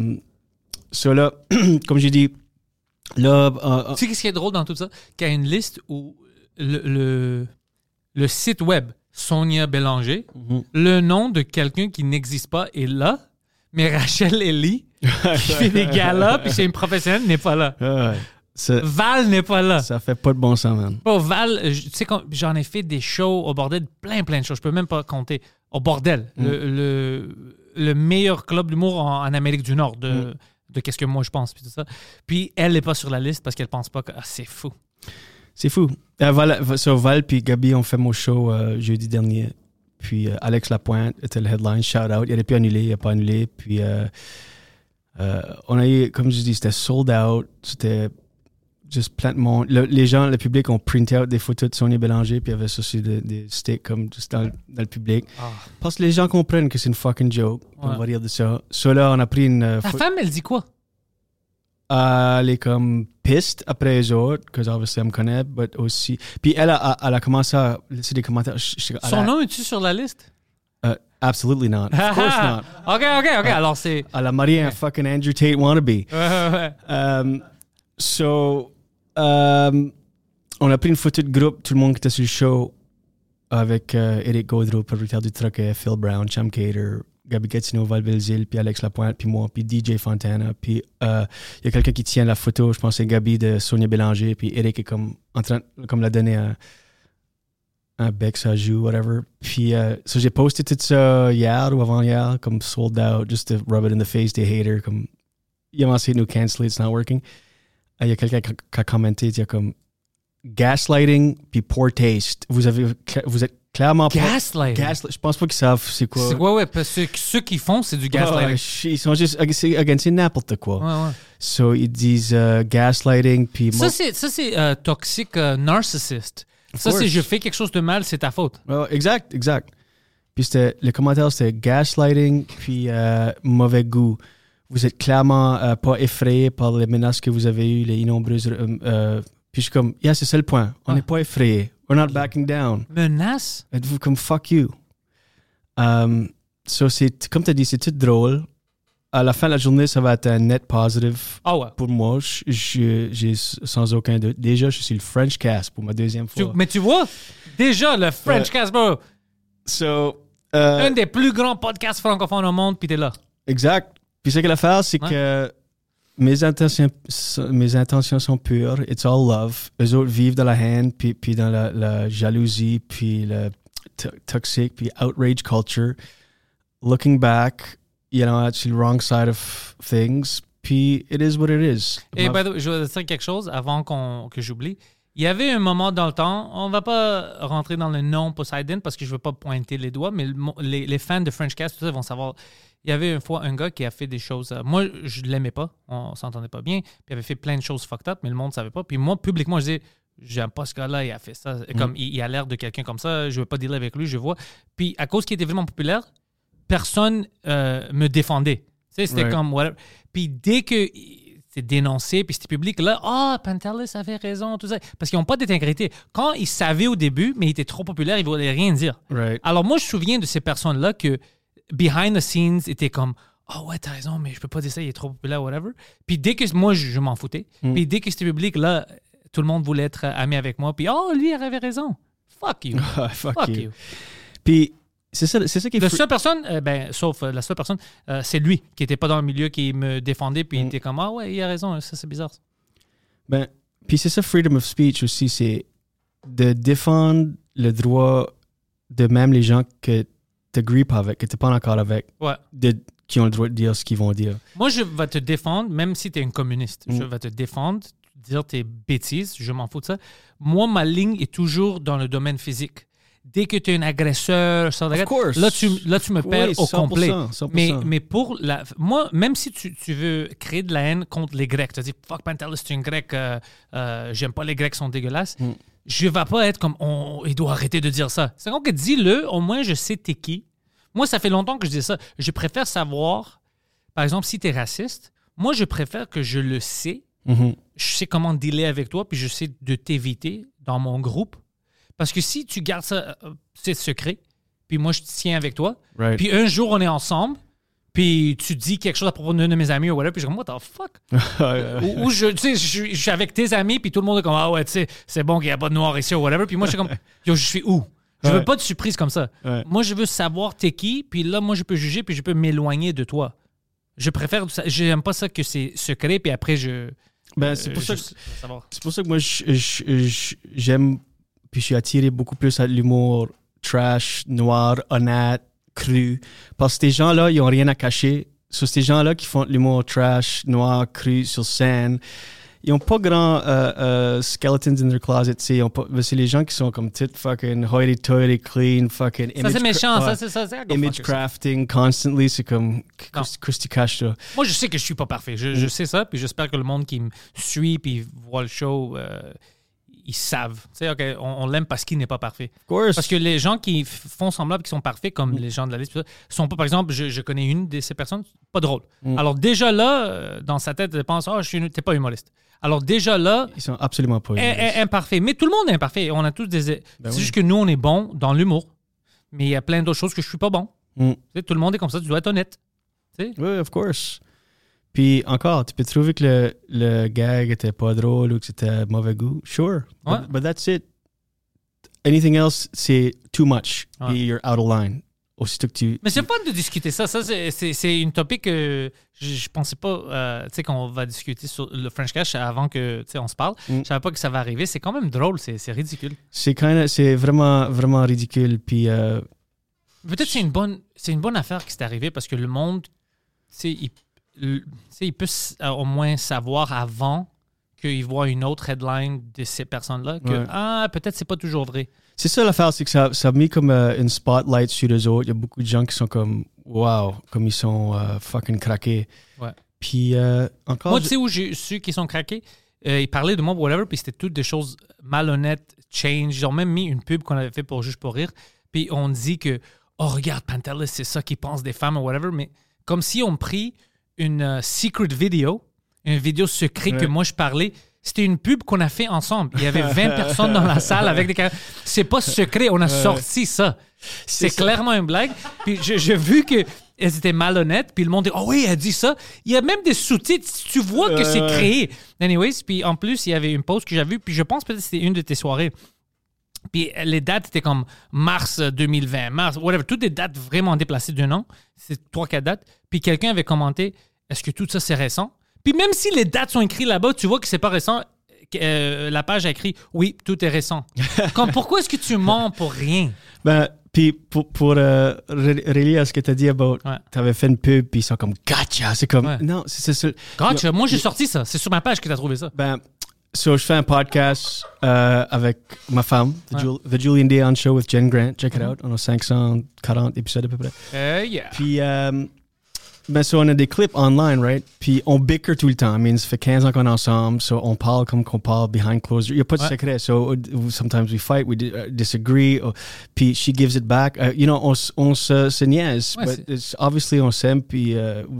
ça là, comme j'ai dit, là... Tu sais ce qui est drôle dans tout ça? Qu'il y a une liste où le site web Sonia Bélanger, le nom de quelqu'un qui n'existe pas est là, mais Rachel Ellie, qui fait des galas, puis c'est une professionnelle, n'est pas là. Val n'est pas là. Ça fait pas de bon sens, man. Oh, Val, tu sais, j'en ai fait des shows au bordel, plein de choses. Je peux même pas compter. Au bordel, le meilleur club d'humour en Amérique du Nord, de qu'est-ce que moi je pense, puis tout ça. Puis elle n'est pas sur la liste parce qu'elle pense pas que c'est fou. C'est fou. Val puis Gabi ont fait mon show jeudi dernier. Puis Alex Lapointe était le headline, shout out. Il aurait pu annuler, il n'a pas annulé. Puis on a eu, comme je dis, c'était sold out. C'était juste plein de monde. Les gens, le public ont printé out des photos de Sonia Bélanger, puis il y avait ça sur des sticks comme juste dans le public. Parce que les gens comprennent que c'est une fucking joke. On va rire de ça. Ça là, on a pris une... Ta femme, elle dit quoi? Elle est comme piste après les autres, que obviously elle me connaît, mais aussi... Puis elle a commencé à laisser des commentaires. Son nom est-tu sur la liste? Absolutely not. Of course not. OK. Alors, c'est... Elle a marié un fucking Andrew Tate wannabe. Ouais. On a pris une photo de groupe, tout le monde qui était sur le show, avec Eric Gaudreau, producteur du Troquet, Phil Brown, Cham Cater, Gabi Gatineau, Val Belzile, puis Alex Lapointe, puis moi, puis DJ Fontana. Puis il y a quelqu'un qui tient la photo, je pense que c'est Gabi de Sonia Bélanger, puis Eric est comme en train de la donner un bec, ça joue, whatever. Puis j'ai posté tout ça hier ou avant-hier, comme sold out, just to rub it in the face des haters, comme ils ont essayé de nous canceler, it's not working. Il y a quelqu'un qui a commenté, il y a comme gaslighting puis poor taste. Vous êtes clairement Gaslighting? Je pense pas qu'ils savent c'est quoi. C'est quoi, ouais, parce que ceux qui font, c'est du gaslighting. Ils sont juste against n'importe quoi. Ouais. So, ils disent gaslighting puis... Ça, c'est toxique narcissiste. Ça, c'est je fais quelque chose de mal, c'est ta faute. Exact. Puis le commentaire, c'était gaslighting puis mauvais goût. Vous êtes clairement pas effrayé par les menaces que vous avez eues, les innombreuses... puis je suis comme, c'est ça le point. On n'est pas effrayé. We're not backing down. Menace? Êtes-vous comme fuck you? So, comme tu as dit, c'est tout drôle. À la fin de la journée, ça va être un net positive pour moi. J'ai sans aucun doute. Déjà, je suis le French Cast pour ma deuxième fois. Mais tu vois, déjà, le French Cast, bro. So, un des plus grands podcasts francophones au monde, puis t'es là. Exact. Puis ce que l'affaire, c'est que mes intentions sont pures. It's all love. Eux autres vivent dans la haine, puis dans la jalousie, puis le toxic, puis outrage culture. Looking back, it's the wrong side of things. Puis it is what it is. Et by the way, je vais dire quelque chose avant que j'oublie. Il y avait un moment dans le temps, on va pas rentrer dans le nom Poseidon parce que je veux pas pointer les doigts, mais les fans de French Cast, tout ça, vont savoir. Il y avait une fois un gars qui a fait des choses... moi, je l'aimais pas. On s'entendait pas bien. Puis il avait fait plein de choses fucked up, mais le monde savait pas. Puis moi, publiquement, je disais, j'aime pas ce gars-là, il a fait ça. Comme il a l'air de quelqu'un comme ça, je veux pas dealer avec lui, je vois. Puis à cause qu'il était vraiment populaire, personne me défendait. Tu sais, c'était comme... Whatever. Puis dès que c'est dénoncé, puis c'était public, là, Pantelis avait raison, tout ça. Parce qu'ils n'ont pas d'intégrité. Quand ils savaient au début, mais il était trop populaire, ils ne voulaient rien dire. Right. Alors moi, je me souviens de ces personnes-là que behind the scenes était comme ouais, t'as raison, mais je peux pas dire ça, il est trop populaire, whatever. Puis dès que moi, je m'en foutais. Puis dès que c'était public, là, tout le monde voulait être ami avec moi. Puis lui, il avait raison. Fuck you. Fuck you. Puis c'est ça qui est... La seule personne, sauf la seule personne, c'est lui qui était pas dans le milieu, qui me défendait, puis il était comme ouais, il a raison, ça c'est bizarre. Puis c'est ça, freedom of speech aussi, c'est de défendre le droit de même les gens que t'agrees pas avec, que t'es pas d'accord avec, qui ont le droit de dire ce qu'ils vont dire. Moi, je vais te défendre, même si t'es un communiste. Je vais te défendre, dire tes bêtises, je m'en fous de ça. Moi, ma ligne est toujours dans le domaine physique. Dès que tu es un agresseur, là, tu me perds au 100%, complet. 100%. Mais pour moi, même si tu veux créer de la haine contre les Grecs, tu dis « Fuck, Pantelis, c'est un Grec, j'aime pas les Grecs, sont dégueulasses », je vais pas être comme il doit arrêter de dire ça. C'est comme que dis-le, au moins je sais t'es qui. Moi, ça fait longtemps que je dis ça. Je préfère savoir, par exemple, si tu es raciste, moi, je préfère que je le sais. Je sais comment dealer avec toi, puis je sais de t'éviter dans mon groupe. Parce que si tu gardes ça, c'est secret, puis moi, je tiens avec toi, puis un jour, on est ensemble, puis tu dis quelque chose à propos d'un de mes amis ou whatever, puis je dis, what the fuck? Ou je suis avec tes amis, puis tout le monde est comme, ouais, tu sais, c'est bon qu'il n'y a pas de noir ici ou whatever, puis moi, je suis comme, yo, je suis où? Je veux pas de surprise comme ça. Moi, je veux savoir t'es qui, puis là, moi, je peux juger, puis je peux m'éloigner de toi. Je préfère ça. J'aime pas ça que c'est secret, puis après, c'est pour ça que moi, j'aime, puis je suis attiré beaucoup plus à l'humour trash, noir, honnête, cru. Parce que ces gens-là, ils n'ont rien à cacher. Sur ces gens-là qui font de l'humour trash, noir, cru, sur scène, ils n'ont pas grand skeletons in their closet. C'est les gens qui sont comme tit fucking hoity-toity, clean, fucking image. Ça, c'est méchant. C'est image crafting constantly. C'est comme Christy Castro. Moi, je sais que je suis pas parfait. Je sais ça, puis j'espère que le monde qui me suit puis voit le show... ils savent. Tu sais, OK, on l'aime parce qu'il n'est pas parfait. Of course. Parce que les gens qui font semblant qu'ils sont parfaits, comme les gens de la liste, sont pas, par exemple, je connais une de ces personnes, pas drôle. Alors déjà là, dans sa tête, elle pense, t'es pas humoriste. Alors déjà là... Ils sont absolument pas humoristes. Imparfaits. Mais tout le monde est imparfait. On a tous des... c'est juste que nous, on est bons dans l'humour. Mais il y a plein d'autres choses que je suis pas bon. Tu sais, tout le monde est comme ça, tu dois être honnête. Tu sais? Oui, of course. Puis encore, tu peux trouver que le gag était pas drôle ou que c'était mauvais goût. Sure. Ouais. But that's it. Anything else, c'est too much. Ouais. Puis you're out of line. Aussitôt que tu... Mais c'est fun de discuter ça. Ça, c'est une topic que je pensais pas, tu sais, qu'on va discuter sur le French Cash avant que, tu sais, on se parle. Je savais pas que ça va arriver. C'est quand même drôle. C'est ridicule. C'est vraiment, vraiment ridicule. Puis... Peut-être c'est une bonne affaire qui s'est arrivée parce que le monde, tu sais, il peut au moins savoir avant qu'il voit une autre headline de ces personnes-là que peut-être c'est pas toujours vrai. C'est ça l'affaire, c'est que ça a mis comme une spotlight sur eux autres. Il y a beaucoup de gens qui sont comme wow, comme ils sont fucking craqués. Ouais. Puis encore. Moi, tu sais où j'ai su qu'ils sont craqués? Ils parlaient de moi, whatever, puis c'était toutes des choses malhonnêtes, change. Ils ont même mis une pub qu'on avait fait pour Juste pour rire. Puis on dit que oh, regarde, Pantelis, c'est ça qu'ils pensent des femmes ou whatever, mais comme si on pris une secret video, une vidéo secrète que moi je parlais. C'était une pub qu'on a fait ensemble. Il y avait 20 personnes dans la salle avec des caméras. C'est pas secret, on a sorti ça. C'est clairement une blague. Puis j'ai vu qu'elles étaient malhonnêtes, puis le monde dit « Oh oui, elle dit ça. » Il y a même des sous-titres. Tu vois que c'est créé. Anyways, puis en plus, il y avait une pause que j'avais vue, puis je pense peut-être que c'était une de tes soirées. Puis les dates étaient comme mars 2020, mars, whatever. Toutes des dates vraiment déplacées d'un an. C'est 3-4 dates. Puis quelqu'un avait commenté « Est-ce que tout ça, c'est récent? » Puis même si les dates sont écrites là-bas, tu vois que c'est pas récent. La page a écrit « Oui, tout est récent. » Comme pourquoi est-ce que tu mens pour rien? Ben, puis pour relier à ce que tu as dit about, tu avais fait une pub, puis ils sont comme « Gotcha! » C'est comme, non, c'est ça. Gotcha! Moi, j'ai sorti ça. C'est sur ma page que tu as trouvé ça. Ben, je fais un podcast avec ma femme, The Julian Dion Show with Jen Grant. Check it out. On a 540 épisodes à peu près. Yeah. Puis, ben, on a des clips online, right? Puis on bicker tout le temps. I mean, ça fait 15 ans qu'on est ensemble, so on parle comme qu'on parle behind closed doors. Il n'y a pas de secret. So sometimes we fight, we disagree. Puis she gives it back. You know, on se niaise. But it's obviously, on s'aime. Puis,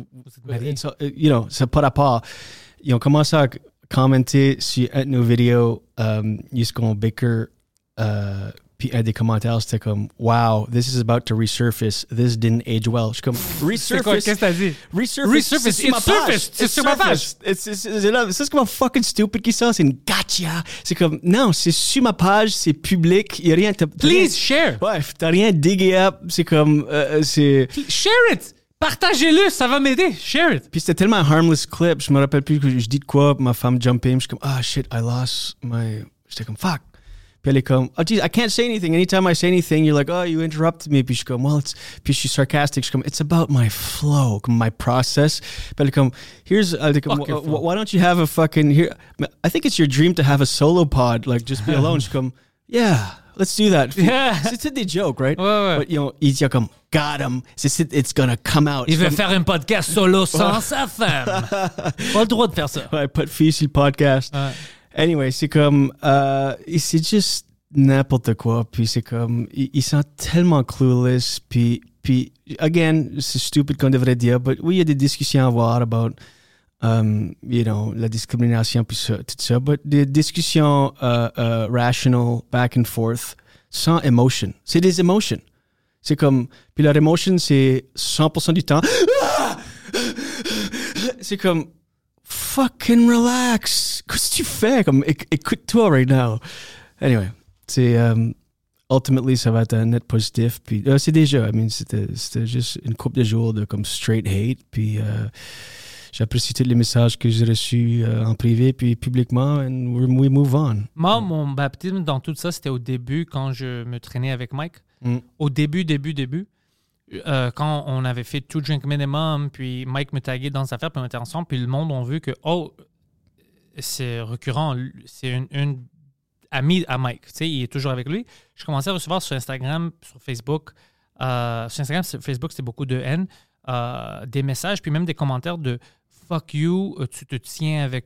you know, c'est pas rapport. Ils ont commencé à commenter sur un de nos vidéos jusqu'on bicker. Puis un des commentaires, c'était comme « Wow, this is about to resurface. This didn't age well. » Je suis comme « Resurface? » Qu'est-ce que t'as dit? Resurface, c'est sur ma page. C'est comme fucking stupid qui ça. C'est une gotcha. C'est comme « Non, c'est sur ma page, c'est public. Il n'y a rien... » Please share. Ouais, t'as rien diggé up. C'est comme... Share it. Partagez-le, ça va m'aider. Share it. Puis c'était tellement un harmless clip. Je me rappelle plus que je dis de quoi. Ma femme jump in. Je suis comme « Ah, shit, I lost my... » J'étais comme « Fuck. » Puis elle est comme, oh geez, I can't say anything. Anytime I say anything, you're like, oh, you interrupted me. Puis je suis comme, well, puis je suis sarcastic. Je suis comme, it's about my flow, my process. Puis elle est comme, why don't you have a fucking, I think it's your dream to have a solo pod, like just be alone. Je suis comme, yeah, let's do that. Yeah. C'est des jokes, right? Ouais. But, you know, il dit comme, got him. It's gonna come out. Il veut faire un podcast solo sans sa femme. Pas le droit de faire ça. Ouais, pas de fille sur le podcast. Ouais. Anyway, c'est comme, c'est juste n'importe quoi. Puis c'est comme, ils sont tellement clueless. Puis again, c'est stupide qu'on devrait dire, but oui, il y a des discussions à avoir about, you know, la discrimination, puis ça, tout ça. But des discussions rational, back and forth, sans emotion. C'est des emotions. C'est comme, puis leur emotion, c'est 100% du temps. C'est comme, fucking relax. Qu'est-ce que tu fais? Comme, écoute-toi right now. Anyway, c'est ultimately, ça va être un net positif. Puis c'est déjà, I mean, c'était juste une couple de jours de comme straight hate. Puis j'apprécie tous les messages que j'ai reçus en privé puis publiquement, and we move on. Moi, mon baptême dans tout ça, c'était au début quand je me traînais avec Mike. Au début. Quand on avait fait Two Drink Minimum, puis Mike me taguait dans ses affaires, puis on était ensemble, puis le monde a vu que, oh, c'est récurrent, c'est une amie à Mike, tu sais, il est toujours avec lui. Je commençais à recevoir sur Instagram, sur Facebook, sur Facebook, c'était beaucoup de haine, des messages, puis même des commentaires de « fuck you, tu te tiens avec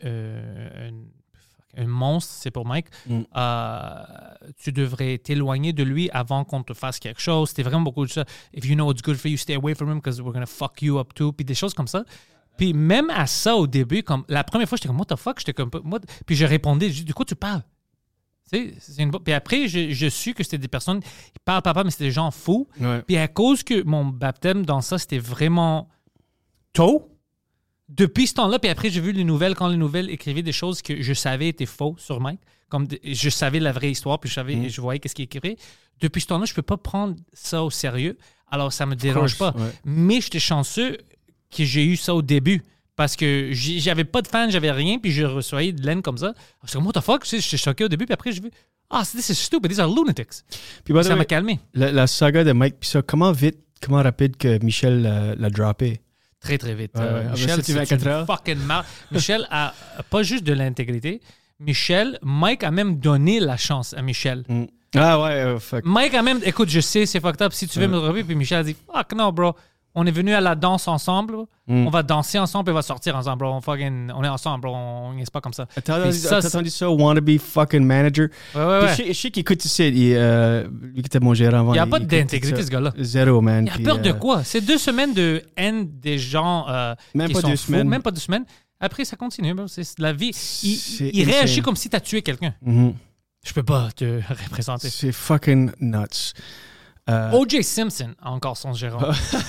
un monstre, c'est pour Mike. Tu devrais t'éloigner de lui avant qu'on te fasse quelque chose. » C'était vraiment beaucoup de ça. « If you know what's good for you, stay away from him because we're going to fuck you up too. » Puis des choses comme ça. Puis même à ça, au début, comme la première fois, j'étais comme « What the fuck? » J'étais comme... Puis je répondais, je dis « De quoi tu parles? Puis après, je su que c'était des personnes qui parlent papa, mais c'était des gens fous. Ouais. Puis à cause que mon baptême dans ça, c'était vraiment tôt, depuis ce temps-là, puis après, j'ai vu les nouvelles, quand les nouvelles écrivaient des choses que je savais étaient faux sur Mike, comme je savais la vraie histoire, puis je voyais qu'est-ce qu'il écrivait. Depuis ce temps-là, je peux pas prendre ça au sérieux, alors ça me dérange pas. Ouais. Mais j'étais chanceux que j'ai eu ça au début. Parce que j'avais pas de fans, j'avais rien, puis je recevais de l'aine comme ça. Je suis comme, what the fuck? J'étais choqué au début, puis après, j'ai vu, this is stupid, these are lunatics. Puis, by the Ça way, m'a calmé. la saga de Mike, puis ça, comment rapide que Michel l'a droppé? Très, très vite. Ouais. Michel, C'est c'est 24 une heures. fucking marque. Michel a pas juste de l'intégrité. Mike a même donné la chance à Michel. Ah ouais, fuck. Mike a même, écoute, je sais, c'est fucked up, si tu veux me revoir, puis Michel a dit, fuck no, bro. On est venu à la danse ensemble. On va danser ensemble et on va sortir ensemble, bro. On est ensemble, bro. On n'est pas comme ça. T'as ça, entendu ça, wannabe fucking manager? Ouais. Puis je sais qu'il écoute ici, lui qui était mon gérant avant. Il n'y a pas écoute d'intégrité, ça. ce gars-là. Zéro, man. Il a Puis, peur de quoi? C'est 2 semaines de haine des gens Même qui pas sont 2 fous. semaines. Même pas 2 semaines. Après, ça continue. bro. C'est la vie. C'est Il réagit insane. comme si tu as tué quelqu'un. Mhm. Je peux pas te représenter. C'est fucking nuts. O.J. Simpson a encore son gérant.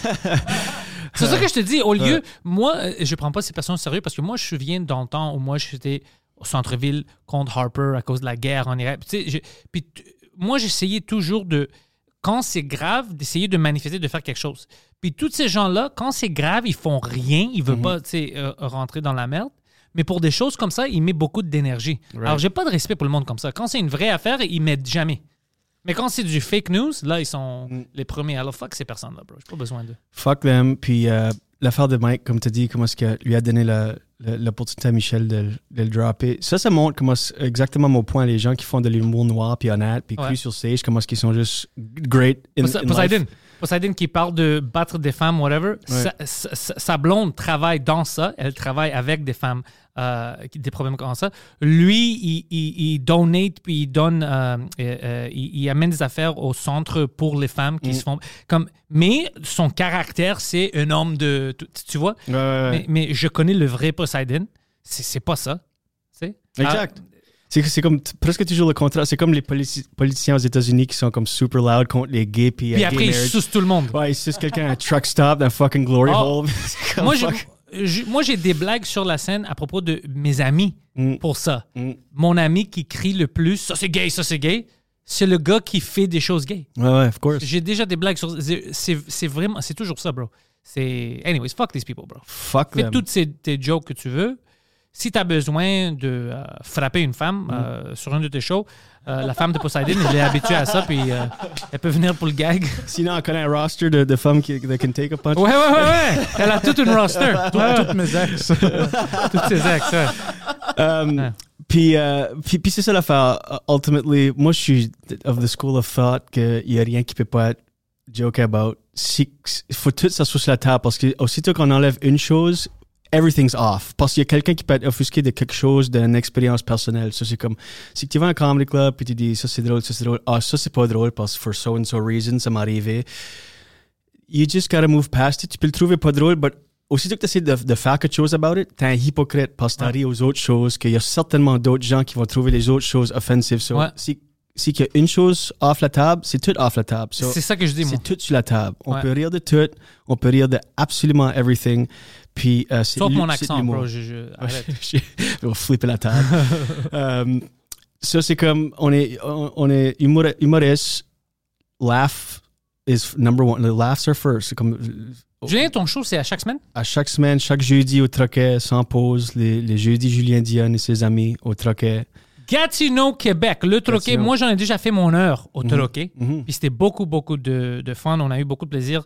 C'est ça que je te dis. Au lieu, moi, je prends pas ces personnes au sérieux parce que moi, je me souviens dans le temps où moi, j'étais au centre-ville contre Harper à cause de la guerre en Irak. Moi, j'essayais toujours quand c'est grave, d'essayer de manifester, de faire quelque chose. Puis tous ces gens-là, quand c'est grave, ils font rien. Ils veulent pas rentrer dans la merde. Mais pour des choses comme ça, ils mettent beaucoup d'énergie. Right. Alors, j'ai pas de respect pour le monde comme ça. Quand c'est une vraie affaire, ils mettent jamais. Mais quand c'est du fake news, là, ils sont les premiers. Alors, fuck ces personnes-là, bro. J'ai pas besoin d'eux. Fuck them. Puis l'affaire de Mike, comme tu as dit, comment est-ce qu'il lui a donné l'opportunité à Michel de le dropper. Ça montre comment exactement mon point, les gens qui font de l'humour noir, puis honnête, puis cru sur stage, comment est-ce qu'ils sont juste great in life. Poseidon qui parle de battre des femmes, whatever. Ouais. Sa blonde travaille dans ça. Elle travaille avec des femmes qui ont des problèmes comme ça. Lui, il donate, puis il donne, il amène des affaires au centre pour les femmes qui se font comme. Mais son caractère, c'est un homme de, tu vois. Ouais. Mais je connais le vrai Poseidon. C'est pas ça. Tu sais? Exact. C'est comme presque toujours le contraire. C'est comme les politiciens aux États-Unis qui sont comme super loud contre les gays. Puis Après, ils sucent tout le monde. Ouais, ils sucent quelqu'un à un truck stop dans fucking Glory Hole. Moi, j'ai des blagues sur la scène à propos de mes amis pour ça. Mon ami qui crie le plus, ça c'est gay, c'est le gars qui fait des choses gays. Ouais, of course. J'ai déjà des blagues sur... C'est vraiment... C'est toujours ça, bro. Anyways, fuck these people, bro. Fuck Fais them. toutes tes jokes que tu veux. Si tu as besoin de frapper une femme sur un de tes shows, la femme de Poseidon, je l'ai habituée à ça, puis elle peut venir pour le gag. Sinon, on connaît un roster de femmes qui can take a punch. Ouais. Elle a toute une roster. Toutes mes ex. Toutes ses ex, ouais. Puis c'est ça l'affaire. Ultimately, moi, je suis of the school of thought qu'il n'y a rien qui peut pas être joke about. Il faut tout ça sur la table parce que aussitôt qu'on enlève une chose, everything's off. Parce qu'il y a quelqu'un qui peut être offusqué de quelque chose, d'une expérience personnelle. Ça, c'est comme, si tu vas à un comedy club puis tu dis, ça c'est drôle. Ah, ça c'est pas drôle parce que for so and so reason, ça m'est arrivé. You just gotta move past it. Tu peux le trouver pas drôle, mais aussitôt que tu essaies de faire quelque chose about it, t'es un hypocrite parce que t'arrives aux autres choses, qu'il y a certainement d'autres gens qui vont trouver les autres choses offensives. So, si qu'il y a une chose off la table, c'est tout off la table. So, c'est ça que je dis, moi. C'est tout sur la table. On peut rire de tout, on peut rire de absolument everything. Puis, sauf mon accent, bro. Arrête. On va flipper la table. Ça, c'est comme, on est humoriste. Laugh is number one. The laughs are first. C'est comme... Julien, ton show, c'est à chaque semaine? À chaque semaine, chaque jeudi au Troquet, sans pause. Les jeudis, Julien Dion et ses amis au Troquet. Gatineau, Québec. Le Troquet, moi, j'en ai déjà fait mon heure au Troquet. Puis c'était beaucoup, beaucoup de fun. On a eu beaucoup de plaisir.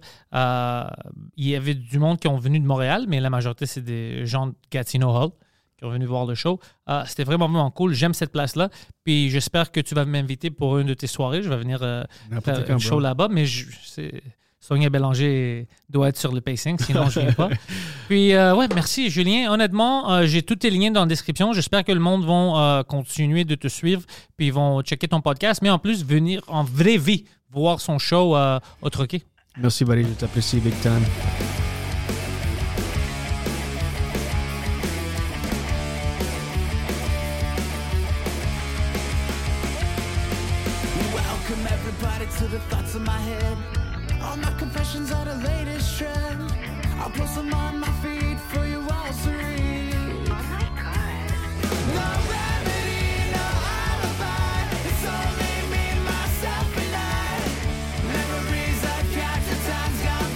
Il y avait du monde qui ont venu de Montréal, mais la majorité, c'est des gens de Gatineau Hall qui ont venu voir le show. C'était vraiment, vraiment cool. J'aime cette place-là. Puis j'espère que tu vas m'inviter pour une de tes soirées. Je vais venir faire un show là-bas, mais Sonia Bélanger doit être sur le pacing, sinon je ne viens pas. Puis, merci Julien. Honnêtement, j'ai tous tes liens dans la description. J'espère que le monde va continuer de te suivre, puis ils vont checker ton podcast, mais en plus, venir en vraie vie voir son show au Troquet. Merci, Barry. Je t'apprécie, big time. in my head. All my confessions are the latest trend. I'll post them on my feed for you all to read. Oh my God. No remedy, no alibi. It's only me, myself, and I. Memories I captured, time's gone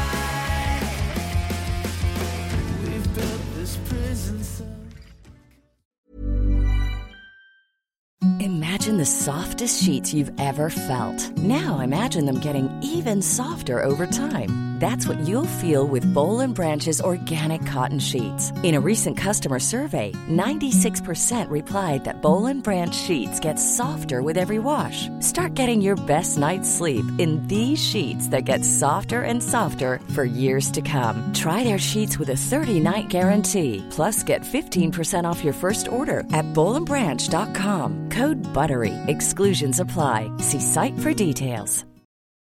by. We've built this prison cell. Imagine the softest sheets you've ever felt. Now imagine them getting even softer over time. That's what you'll feel with Boll & Branch's organic cotton sheets. In a recent customer survey, 96% replied that Boll & Branch sheets get softer with every wash. Start getting your best night's sleep in these sheets that get softer and softer for years to come. Try their sheets with a 30-night guarantee. Plus, get 15% off your first order at bollandbranch.com. Code BUTTERY. Exclusions apply. See site for details.